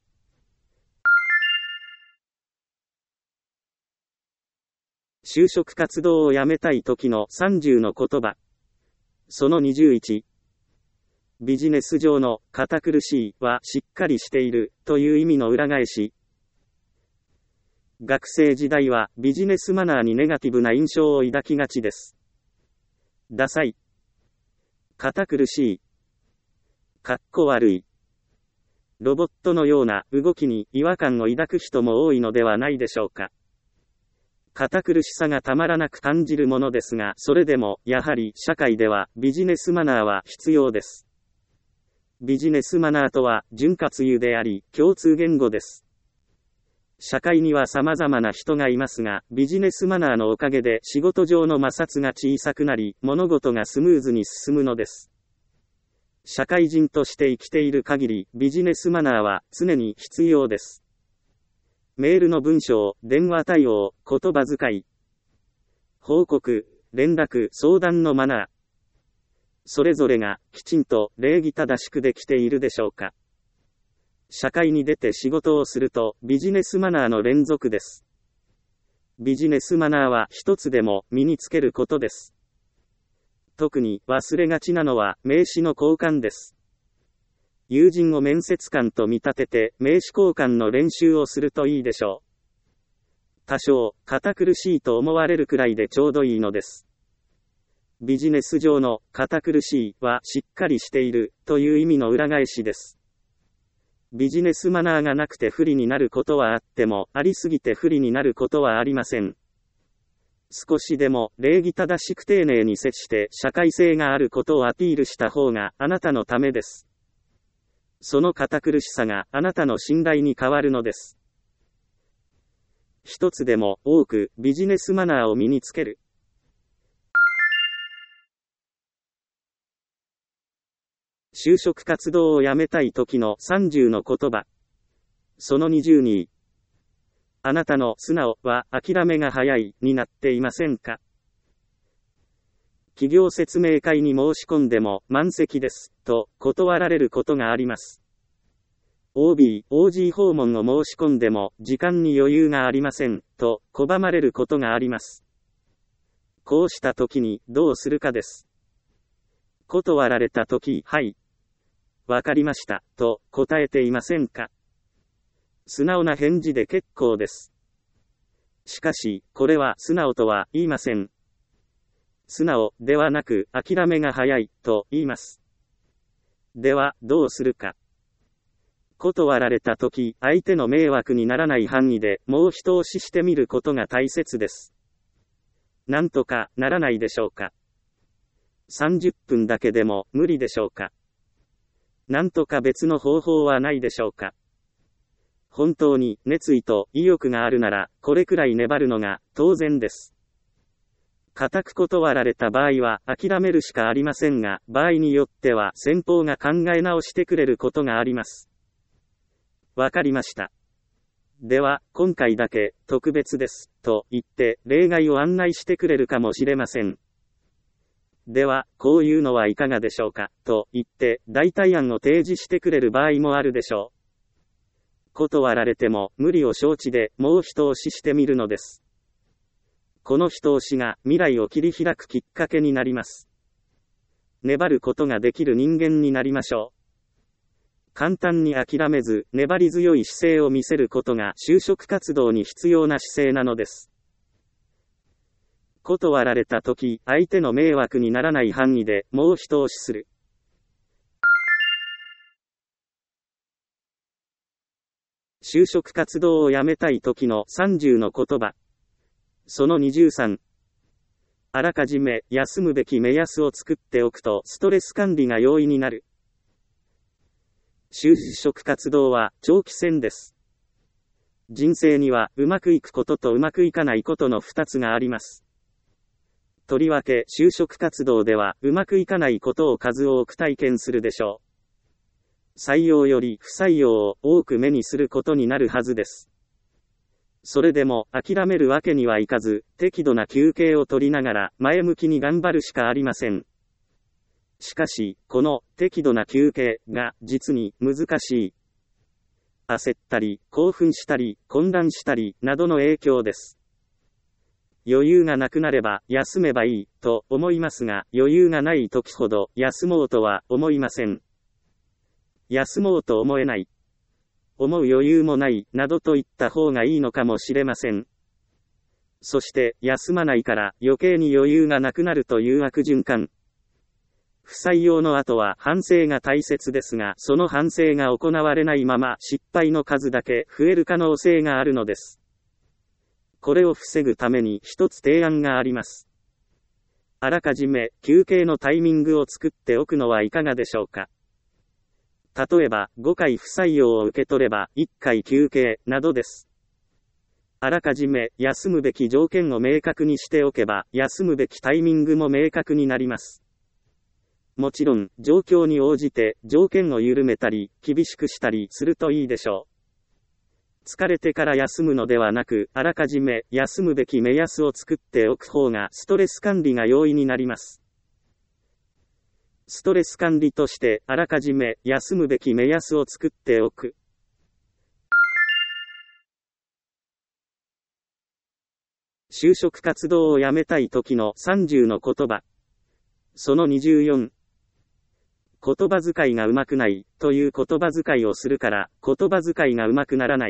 就職活動をやめたい時の30の言葉。その21。ビジネス上の堅苦しいはしっかりしているという意味の裏返し。学生時代はビジネスマナーにネガティブな印象を抱きがちです。ダサい。堅苦しい。かっこ悪い。ロボットのような動きに違和感を抱く人も多いのではないでしょうか。堅苦しさがたまらなく感じるものですが、それでもやはり社会ではビジネスマナーは必要です。ビジネスマナーとは潤滑油であり、共通言語です。社会には様々な人がいますが、ビジネスマナーのおかげで仕事上の摩擦が小さくなり、物事がスムーズに進むのです。社会人として生きている限り、ビジネスマナーは常に必要です。メールの文章、電話対応、言葉遣い、報告、連絡、相談のマナー。それぞれがきちんと礼儀正しくできているでしょうか。社会に出て仕事をするとビジネスマナーの連続です。ビジネスマナーは一つでも身につけることです。特に忘れがちなのは名刺の交換です。友人を面接官と見立てて名刺交換の練習をするといいでしょう。多少堅苦しいと思われるくらいでちょうどいいのです。ビジネス上の堅苦しいはしっかりしているという意味の裏返しです。ビジネスマナーがなくて不利になることはあっても、ありすぎて不利になることはありません。少しでも礼儀正しく丁寧に接して社会性があることをアピールした方があなたのためです。その堅苦しさがあなたの信頼に変わるのです。一つでも多くビジネスマナーを身につける。就職活動をやめたい時の30の言葉。その22。あなたの素直は諦めが早いになっていませんか？企業説明会に申し込んでも満席ですと断られることがあります。OB、OG 訪問を申し込んでも時間に余裕がありませんと拒まれることがあります。こうした時にどうするかです。断られた時、はい。わかりました、と答えていませんか？素直な返事で結構です。しかし、これは素直とは言いません。素直ではなく、諦めが早いと言います。では、どうするか。断られた時、相手の迷惑にならない範囲でもう一押ししてみることが大切です。なんとかならないでしょうか。30分だけでも無理でしょうか。なんとか別の方法はないでしょうか。本当に熱意と意欲があるなら、これくらい粘るのが当然です。 固く断られた場合は諦めるしかありませんが、場合によっては先方が考え直してくれることがあります。わかりました。では、今回だけ特別です、と言って例外を案内してくれるかもしれません。では、こういうのはいかがでしょうか、と言って代替案を提示してくれる場合もあるでしょう。断られても無理を承知でもう一押ししてみるのです。この一押しが未来を切り開くきっかけになります。粘ることができる人間になりましょう。簡単に諦めず、粘り強い姿勢を見せることが就職活動に必要な姿勢なのです。断られたとき、相手の迷惑にならない範囲でもう一押しする。就職活動をやめたいときの30の言葉。その23。あらかじめ休むべき目安を作っておくとストレス管理が容易になる。就職活動は長期戦です。人生にはうまくいくこととうまくいかないことの2つがあります。とりわけ就職活動ではうまくいかないことを数多く体験するでしょう。採用より不採用を多く目にすることになるはずです。それでも諦めるわけにはいかず、適度な休憩を取りながら前向きに頑張るしかありません。しかし、この適度な休憩が実に難しい。焦ったり、興奮したり、混乱したり、などの影響です。余裕がなくなれば休めばいいと思いますが、余裕がない時ほど休もうとは思いません。休もうと思えない。思う余裕もない、などと言った方がいいのかもしれません。そして、休まないから余計に余裕がなくなるという悪循環。不採用の後は反省が大切ですが、その反省が行われないまま失敗の数だけ増える可能性があるのです。これを防ぐために一つ提案があります。あらかじめ休憩のタイミングを作っておくのはいかがでしょうか。例えば、5回不採用を受け取れば、1回休憩、などです。あらかじめ、休むべき条件を明確にしておけば、休むべきタイミングも明確になります。もちろん、状況に応じて、条件を緩めたり、厳しくしたりするといいでしょう。疲れてから休むのではなく、あらかじめ、休むべき目安を作っておく方が、ストレス管理が容易になります。ストレス管理として、あらかじめ、休むべき目安を作っておく。就職活動をやめたい時の30の言葉。その24。言葉遣いがうまくない、という言葉遣いをするから、言葉遣いがうまくならない。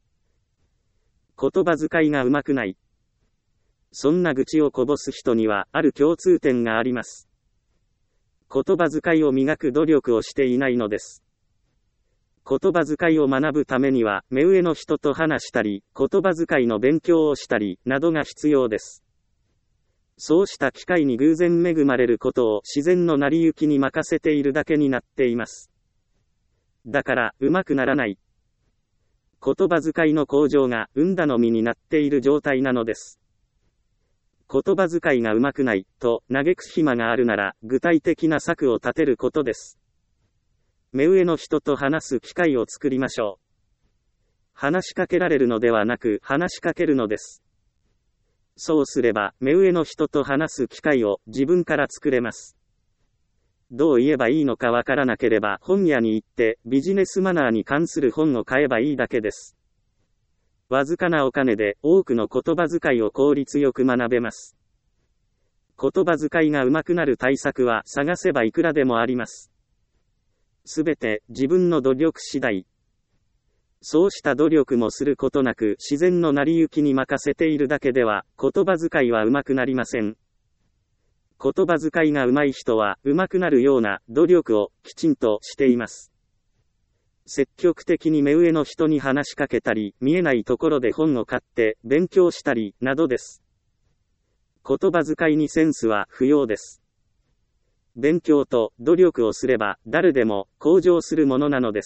言葉遣いがうまくない。そんな愚痴をこぼす人には、ある共通点があります。言葉遣いを磨く努力をしていないのです。言葉遣いを学ぶためには、目上の人と話したり、言葉遣いの勉強をしたり、などが必要です。そうした機会に偶然恵まれることを自然の成り行きに任せているだけになっています。だから、うまくならない。言葉遣いの向上が運頼みになっている状態なのです。言葉遣いがうまくない、と嘆く暇があるなら、具体的な策を立てることです。目上の人と話す機会を作りましょう。話しかけられるのではなく、話しかけるのです。そうすれば、目上の人と話す機会を自分から作れます。どう言えばいいのかわからなければ、本屋に行って、ビジネスマナーに関する本を買えばいいだけです。わずかなお金で多くの言葉遣いを効率よく学べます。言葉遣いが上手くなる対策は探せばいくらでもあります。すべて自分の努力次第。そうした努力もすることなく自然の成り行きに任せているだけでは言葉遣いは上手くなりません。言葉遣いが上手い人は上手くなるような努力をきちんとしています。積極的に目上の人に話しかけたり、見えないところで本を買って勉強したり、などです。言葉遣いにセンスは不要です。勉強と努力をすれば誰でも向上するものなのです。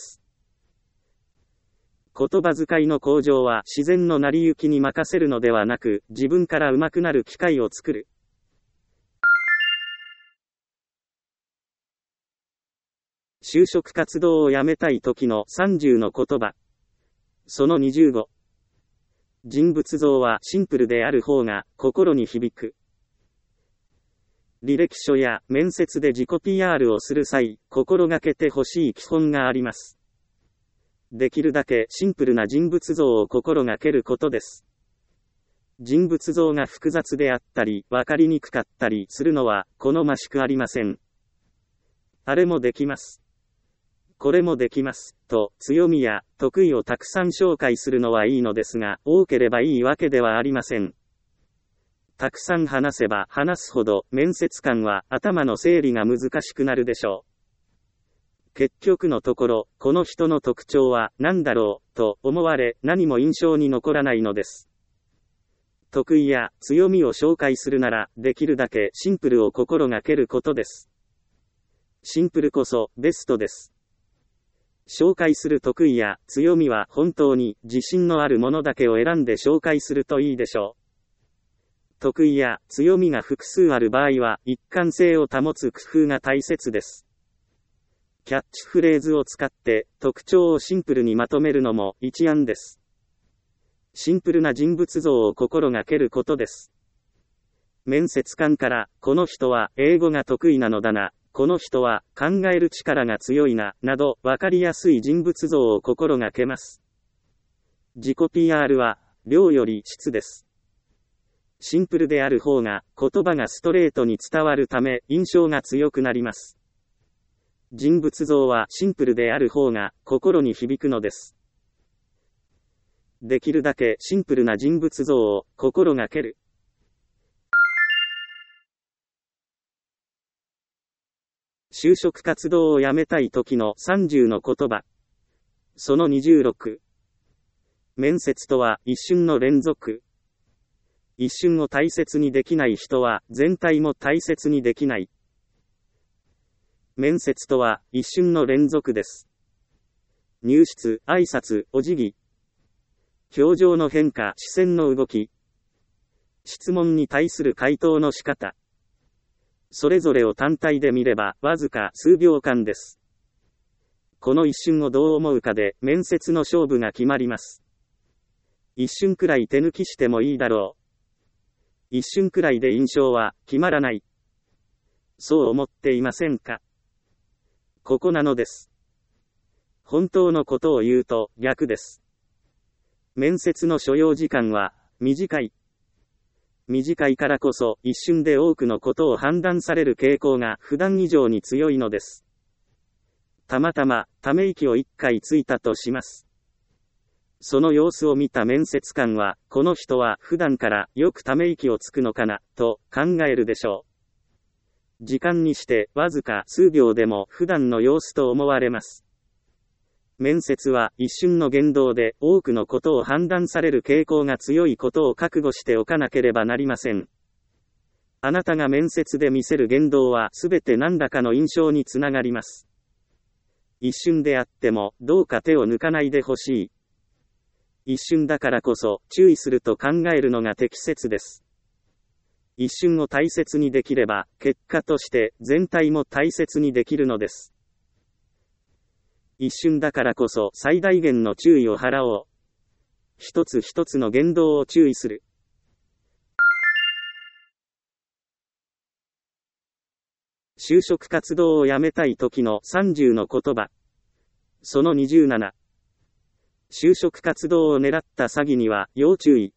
言葉遣いの向上は自然の成り行きに任せるのではなく、自分から上手くなる機会を作る。 就職活動をやめたい時の30の言葉。その25。人物像はシンプルである方が心に響く。履歴書や面接で自己 PR をする際、心がけてほしい基本があります。できるだけシンプルな人物像を心がけることです。人物像が複雑であったり、わかりにくかったりするのは好ましくありません。あれもできます。これもできます。と、強みや得意をたくさん紹介するのはいいのですが、多ければいいわけではありません。たくさん話せば話すほど、面接官は頭の整理が難しくなるでしょう。結局のところ、この人の特徴は何だろう、と思われ、何も印象に残らないのです。得意や強みを紹介するなら、できるだけシンプルを心がけることです。シンプルこそベストです。紹介する得意や強みは本当に自信のあるものだけを選んで紹介するといいでしょう。得意や強みが複数ある場合は一貫性を保つ工夫が大切です。キャッチフレーズを使って特徴をシンプルにまとめるのも一案です。シンプルな人物像を心がけることです。面接官から、この人は英語が得意なのだな、この人は考える力が強いな、などわかりやすい人物像を心がけます。自己 PR は量より質です。シンプルである方が言葉がストレートに伝わるため印象が強くなります。人物像はシンプルである方が心に響くのです。できるだけシンプルな人物像を心がける。就職活動をやめたい時の30の言葉。その26。面接とは一瞬の連続。一瞬を大切にできない人は全体も大切にできない。面接とは一瞬の連続です。入室、挨拶、お辞儀。表情の変化、視線の動き。質問に対する回答の仕方。それぞれを単体で見ればわずか数秒間です。この一瞬をどう思うかで面接の勝負が決まります。一瞬くらい手抜きしてもいいだろう。一瞬くらいで印象は決まらない。そう思っていませんか？ここなのです。本当のことを言うと逆です。面接の所要時間は短い。短いからこそ一瞬で多くのことを判断される傾向が普段以上に強いのです。たまたまため息を一回ついたとします。その様子を見た面接官は、この人は普段からよくため息をつくのかな、と考えるでしょう。時間にしてわずか数秒でも普段の様子と思われます。面接は一瞬の言動で多くのことを判断される傾向が強いことを覚悟しておかなければなりません。あなたが面接で見せる言動はすべて何らかの印象につながります。一瞬であってもどうか手を抜かないでほしい。一瞬だからこそ注意すると考えるのが適切です。一瞬を大切にできれば結果として全体も大切にできるのです。一瞬だからこそ最大限の注意を払おう。一つ一つの言動を注意する。就職活動をやめたい時の30の言葉。その27。就職活動を狙った詐欺には要注意。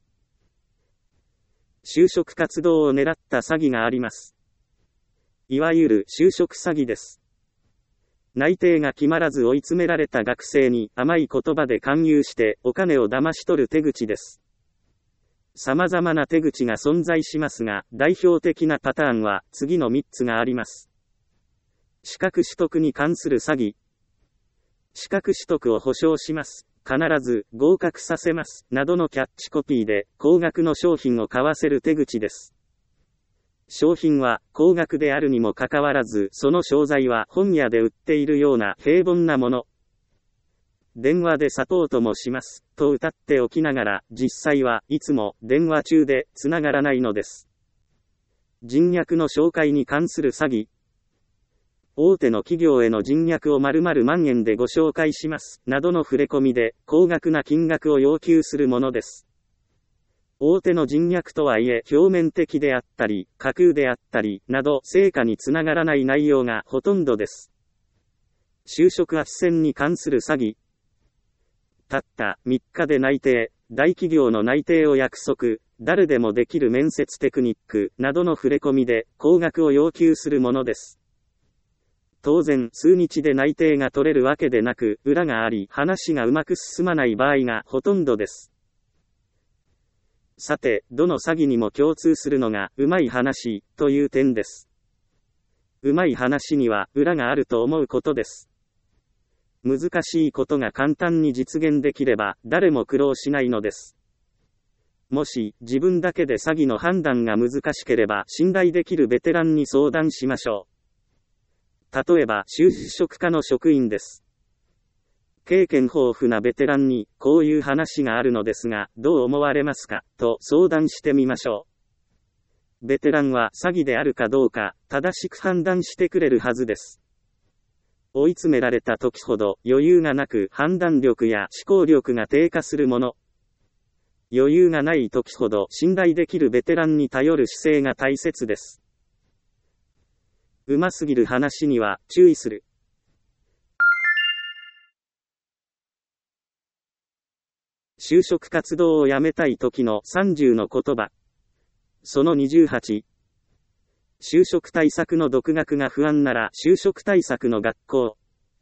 就職活動を狙った詐欺があります。いわゆる就職詐欺です。内定が決まらず追い詰められた学生に甘い言葉で勧誘してお金を騙し取る手口です。様々な手口が存在しますが、代表的なパターンは次の3つがあります。資格取得に関する詐欺。資格取得を保証します。必ず合格させます。などのキャッチコピーで高額の商品を買わせる手口です。商品は高額であるにもかかわらず、その商材は本屋で売っているような平凡なもの。電話でサポートもします。と謳っておきながら、実際はいつも電話中で繋がらないのです。人脈の紹介に関する詐欺。 大手の企業への人脈を〇〇万円でご紹介します、などの触れ込みで、高額な金額を要求するものです。大手の人脈とはいえ、表面的であったり、架空であったり、など、成果につながらない内容がほとんどです。就職斡旋に関する詐欺。たった3日で内定、大企業の内定を約束、誰でもできる面接テクニック、などの触れ込みで、高額を要求するものです。当然、数日で内定が取れるわけでなく、裏があり、話がうまく進まない場合がほとんどです。さて、どの詐欺にも共通するのが、うまい話、という点です。うまい話には、裏があると思うことです。難しいことが簡単に実現できれば、誰も苦労しないのです。もし、自分だけで詐欺の判断が難しければ、信頼できるベテランに相談しましょう。例えば、就職課の職員です。経験豊富なベテランに、こういう話があるのですが、どう思われますか、と相談してみましょう。ベテランは詐欺であるかどうか、正しく判断してくれるはずです。追い詰められた時ほど、余裕がなく、判断力や思考力が低下するもの。余裕がない時ほど、信頼できるベテランに頼る姿勢が大切です。うますぎる話には注意する。就職活動をやめたい時の30の言葉。その28。就職対策の独学が不安なら就職対策の学校。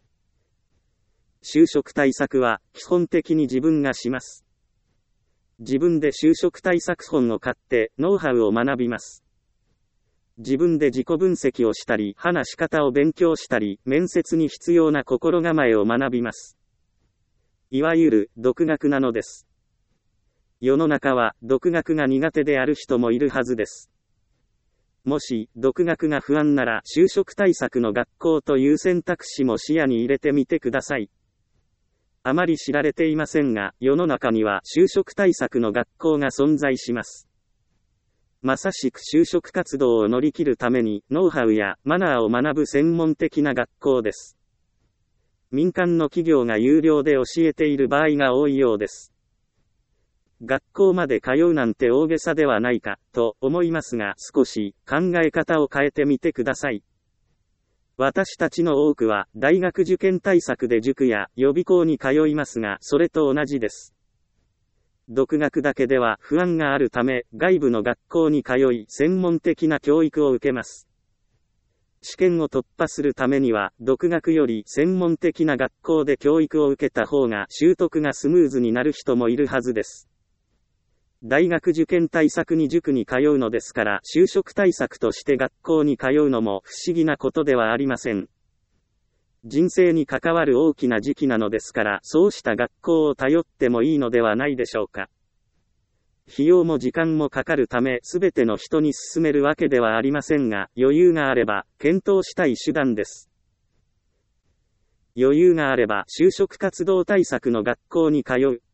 就職対策は基本的に自分がします。自分で就職対策本を買ってノウハウを学びます。自分で自己分析をしたり、話し方を勉強したり、面接に必要な心構えを学びます。いわゆる、独学なのです。世の中は、独学が苦手である人もいるはずです。もし、独学が不安なら、就職対策の学校という選択肢も視野に入れてみてください。あまり知られていませんが、世の中には、就職対策の学校が存在します。まさしく就職活動を乗り切るために、ノウハウやマナーを学ぶ専門的な学校です。民間の企業が有料で教えている場合が多いようです。学校まで通うなんて大げさではないか、と思いますが、少し考え方を変えてみてください。私たちの多くは、大学受験対策で塾や予備校に通いますが、それと同じです。独学だけでは不安があるため、外部の学校に通い、専門的な教育を受けます。試験を突破するためには、独学より専門的な学校で教育を受けた方が習得がスムーズになる人もいるはずです。大学受験対策に塾に通うのですから、就職対策として学校に通うのも不思議なことではありません。人生に関わる大きな時期なのですから、そうした学校を頼ってもいいのではないでしょうか。費用も時間もかかるため、すべての人に勧めるわけではありませんが、余裕があれば、検討したい手段です。余裕があれば、就職活動対策の学校に通う。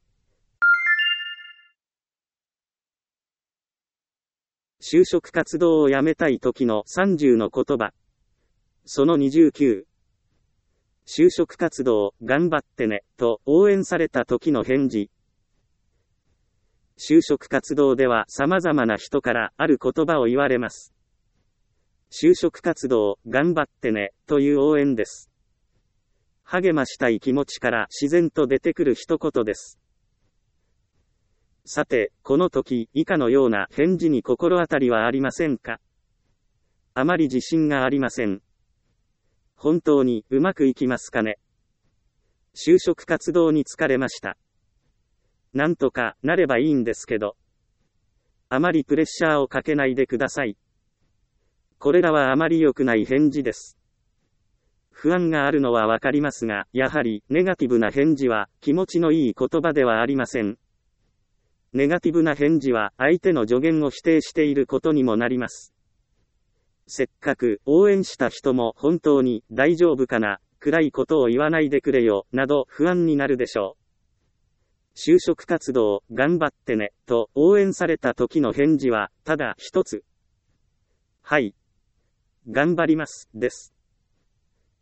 就職活動をやめたい時の30の言葉。その29。就職活動、頑張ってね、と応援された時の返事。就職活動では様々な人からある言葉を言われます。就職活動、頑張ってね、という応援です。励ましたい気持ちから自然と出てくる一言です。さて、この時、以下のような返事に心当たりはありませんか？あまり自信がありません。本当にうまくいきますかね？就職活動に疲れました。なんとかなればいいんですけど。あまりプレッシャーをかけないでください。これらはあまり良くない返事です。不安があるのはわかりますが、やはりネガティブな返事は気持ちのいい言葉ではありません。ネガティブな返事は相手の助言を否定していることにもなります。せっかく応援した人も本当に大丈夫かな、暗いことを言わないでくれよ、など不安になるでしょう。就職活動、頑張ってね、と応援された時の返事は、ただ一つ。はい。頑張ります、です。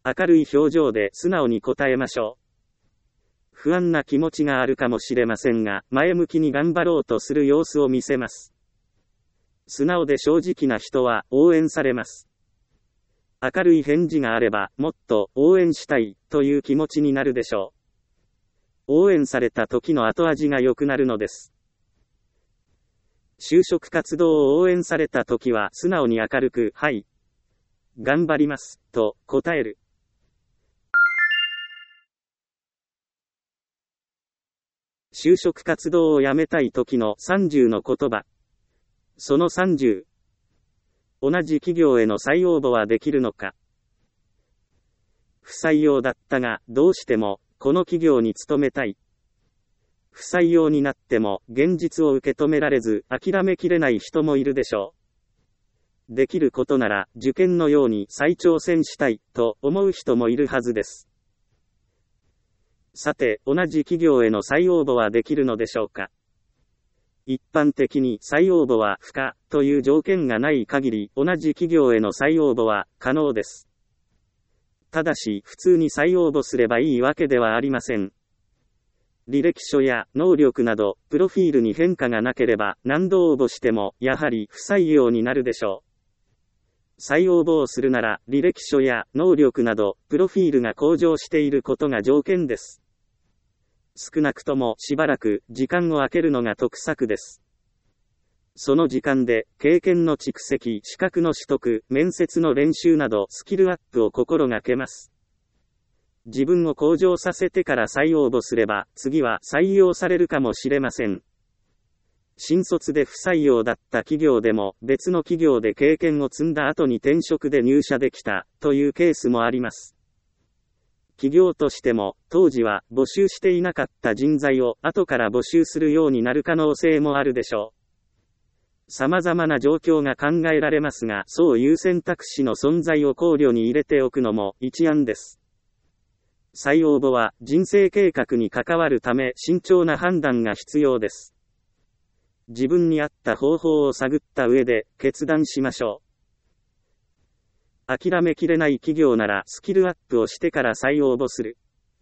明るい表情で素直に答えましょう。不安な気持ちがあるかもしれませんが、前向きに頑張ろうとする様子を見せます。素直で正直な人は応援されます。明るい返事があれば、もっと応援したいという気持ちになるでしょう。応援された時の後味が良くなるのです。就職活動を応援された時は素直に明るく、はい、頑張ります、と答える。就職活動をやめたい時の30の言葉。その30。同じ企業への再応募はできるのか。不採用だったが、どうしても、この企業に勤めたい。不採用になっても、現実を受け止められず、諦めきれない人もいるでしょう。できることなら、受験のように再挑戦したい、と思う人もいるはずです。さて、同じ企業への再応募はできるのでしょうか。一般的に再応募は不可という条件がない限り、同じ企業への再応募は可能です。ただし、普通に再応募すればいいわけではありません。履歴書や能力など、プロフィールに変化がなければ、何度応募しても、やはり不採用になるでしょう。再応募をするなら、履歴書や能力など、プロフィールが向上していることが条件です。少なくともしばらく時間を空けるのが得策です。その時間で経験の蓄積、資格の取得、面接の練習などスキルアップを心がけます。自分を向上させてから再応募すれば、次は採用されるかもしれません。新卒で不採用だった企業でも別の企業で経験を積んだ後に転職で入社できたというケースもあります。企業としても、当時は募集していなかった人材を後から募集するようになる可能性もあるでしょう。様々な状況が考えられますが、そういう選択肢の存在を考慮に入れておくのも一案です。再応募は人生計画に関わるため慎重な判断が必要です。自分に合った方法を探った上で決断しましょう。諦めきれない企業ならスキルアップをしてから再応募する。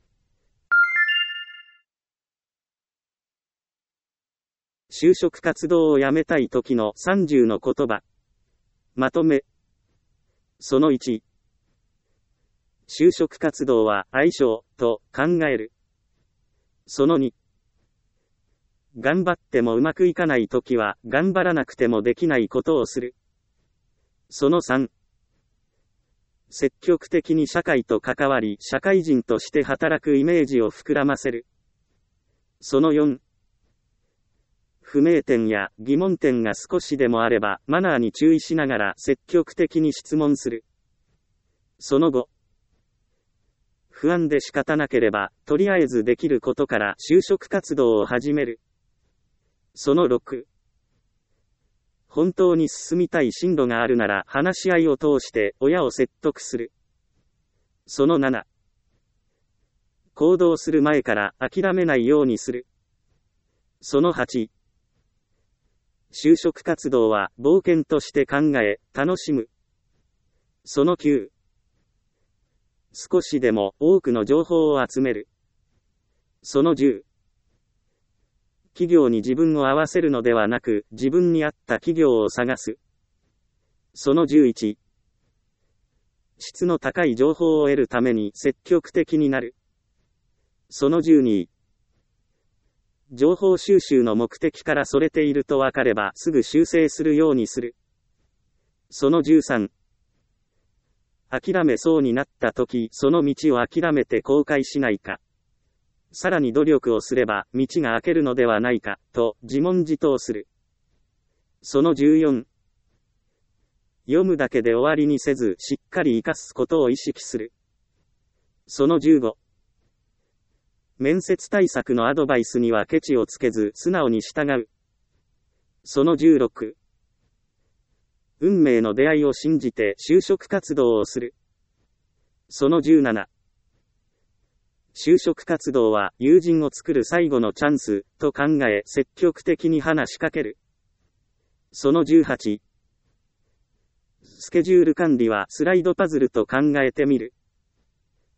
就職活動をやめたい時の30の言葉。まとめ。その1。就職活動は相性と考える。その2。頑張ってもうまくいかない時は頑張らなくてもできないことをする。その3。積極的に社会と関わり、社会人として働くイメージを膨らませる。その4。不明点や疑問点が少しでもあれば、マナーに注意しながら積極的に質問する。その5。不安で仕方なければ、とりあえずできることから就職活動を始める。その6。本当に進みたい進路があるなら話し合いを通して親を説得する。その7。行動する前から諦めないようにする。その8。就職活動は冒険として考え、楽しむ。その9。少しでも多くの情報を集める。その10。企業に自分を合わせるのではなく、自分に合った企業を探す。その11。質の高い情報を得るために積極的になる。その12。情報収集の目的からそれていると分かればすぐ修正するようにする。その13。諦めそうになった時、その道を諦めて後悔しないか。さらに努力をすれば道が開けるのではないか、と自問自答する。その14。読むだけで終わりにせず、しっかり活かすことを意識する。その15。面接対策のアドバイスにはケチをつけず、素直に従う。その16。運命の出会いを信じて就職活動をする。その17。就職活動は友人を作る最後のチャンスと考え積極的に話しかける。その18。スケジュール管理はスライドパズルと考えてみる。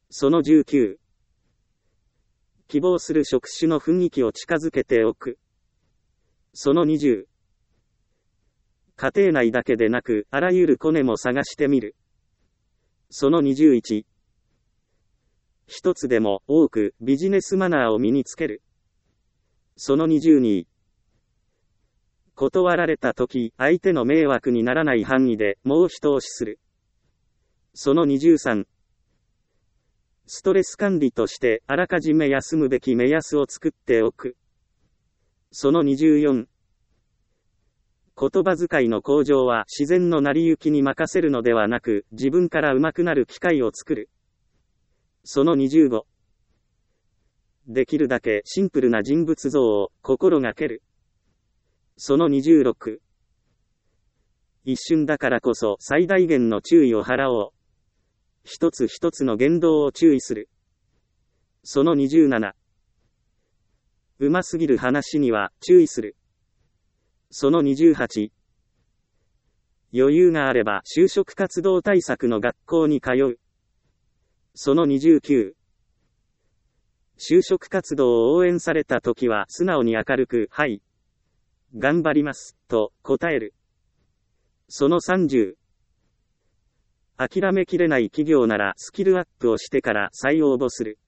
その19、希望する職種の雰囲気を近づけておく。その20、家庭内だけでなく、あらゆるコネも探してみる。その21、一つでも多くビジネスマナーを身につける。その22、断られたとき、相手の迷惑にならない範囲でもう一押しする。その23、ストレス管理としてあらかじめ休むべき目安を作っておく。その24、言葉遣いの向上は自然の成り行きに任せるのではなく、自分から上手くなる機会を作る。その25、できるだけシンプルな人物像を心がける。その26、一瞬だからこそ最大限の注意を払おう。一つ一つの言動を注意する。その27、うますぎる話には注意する。その28、余裕があれば就職活動対策の学校に通う。その29、就職活動を応援されたときは素直に明るく、はい、頑張ります、と答える。その30、諦めきれない企業ならスキルアップをしてから再応募する。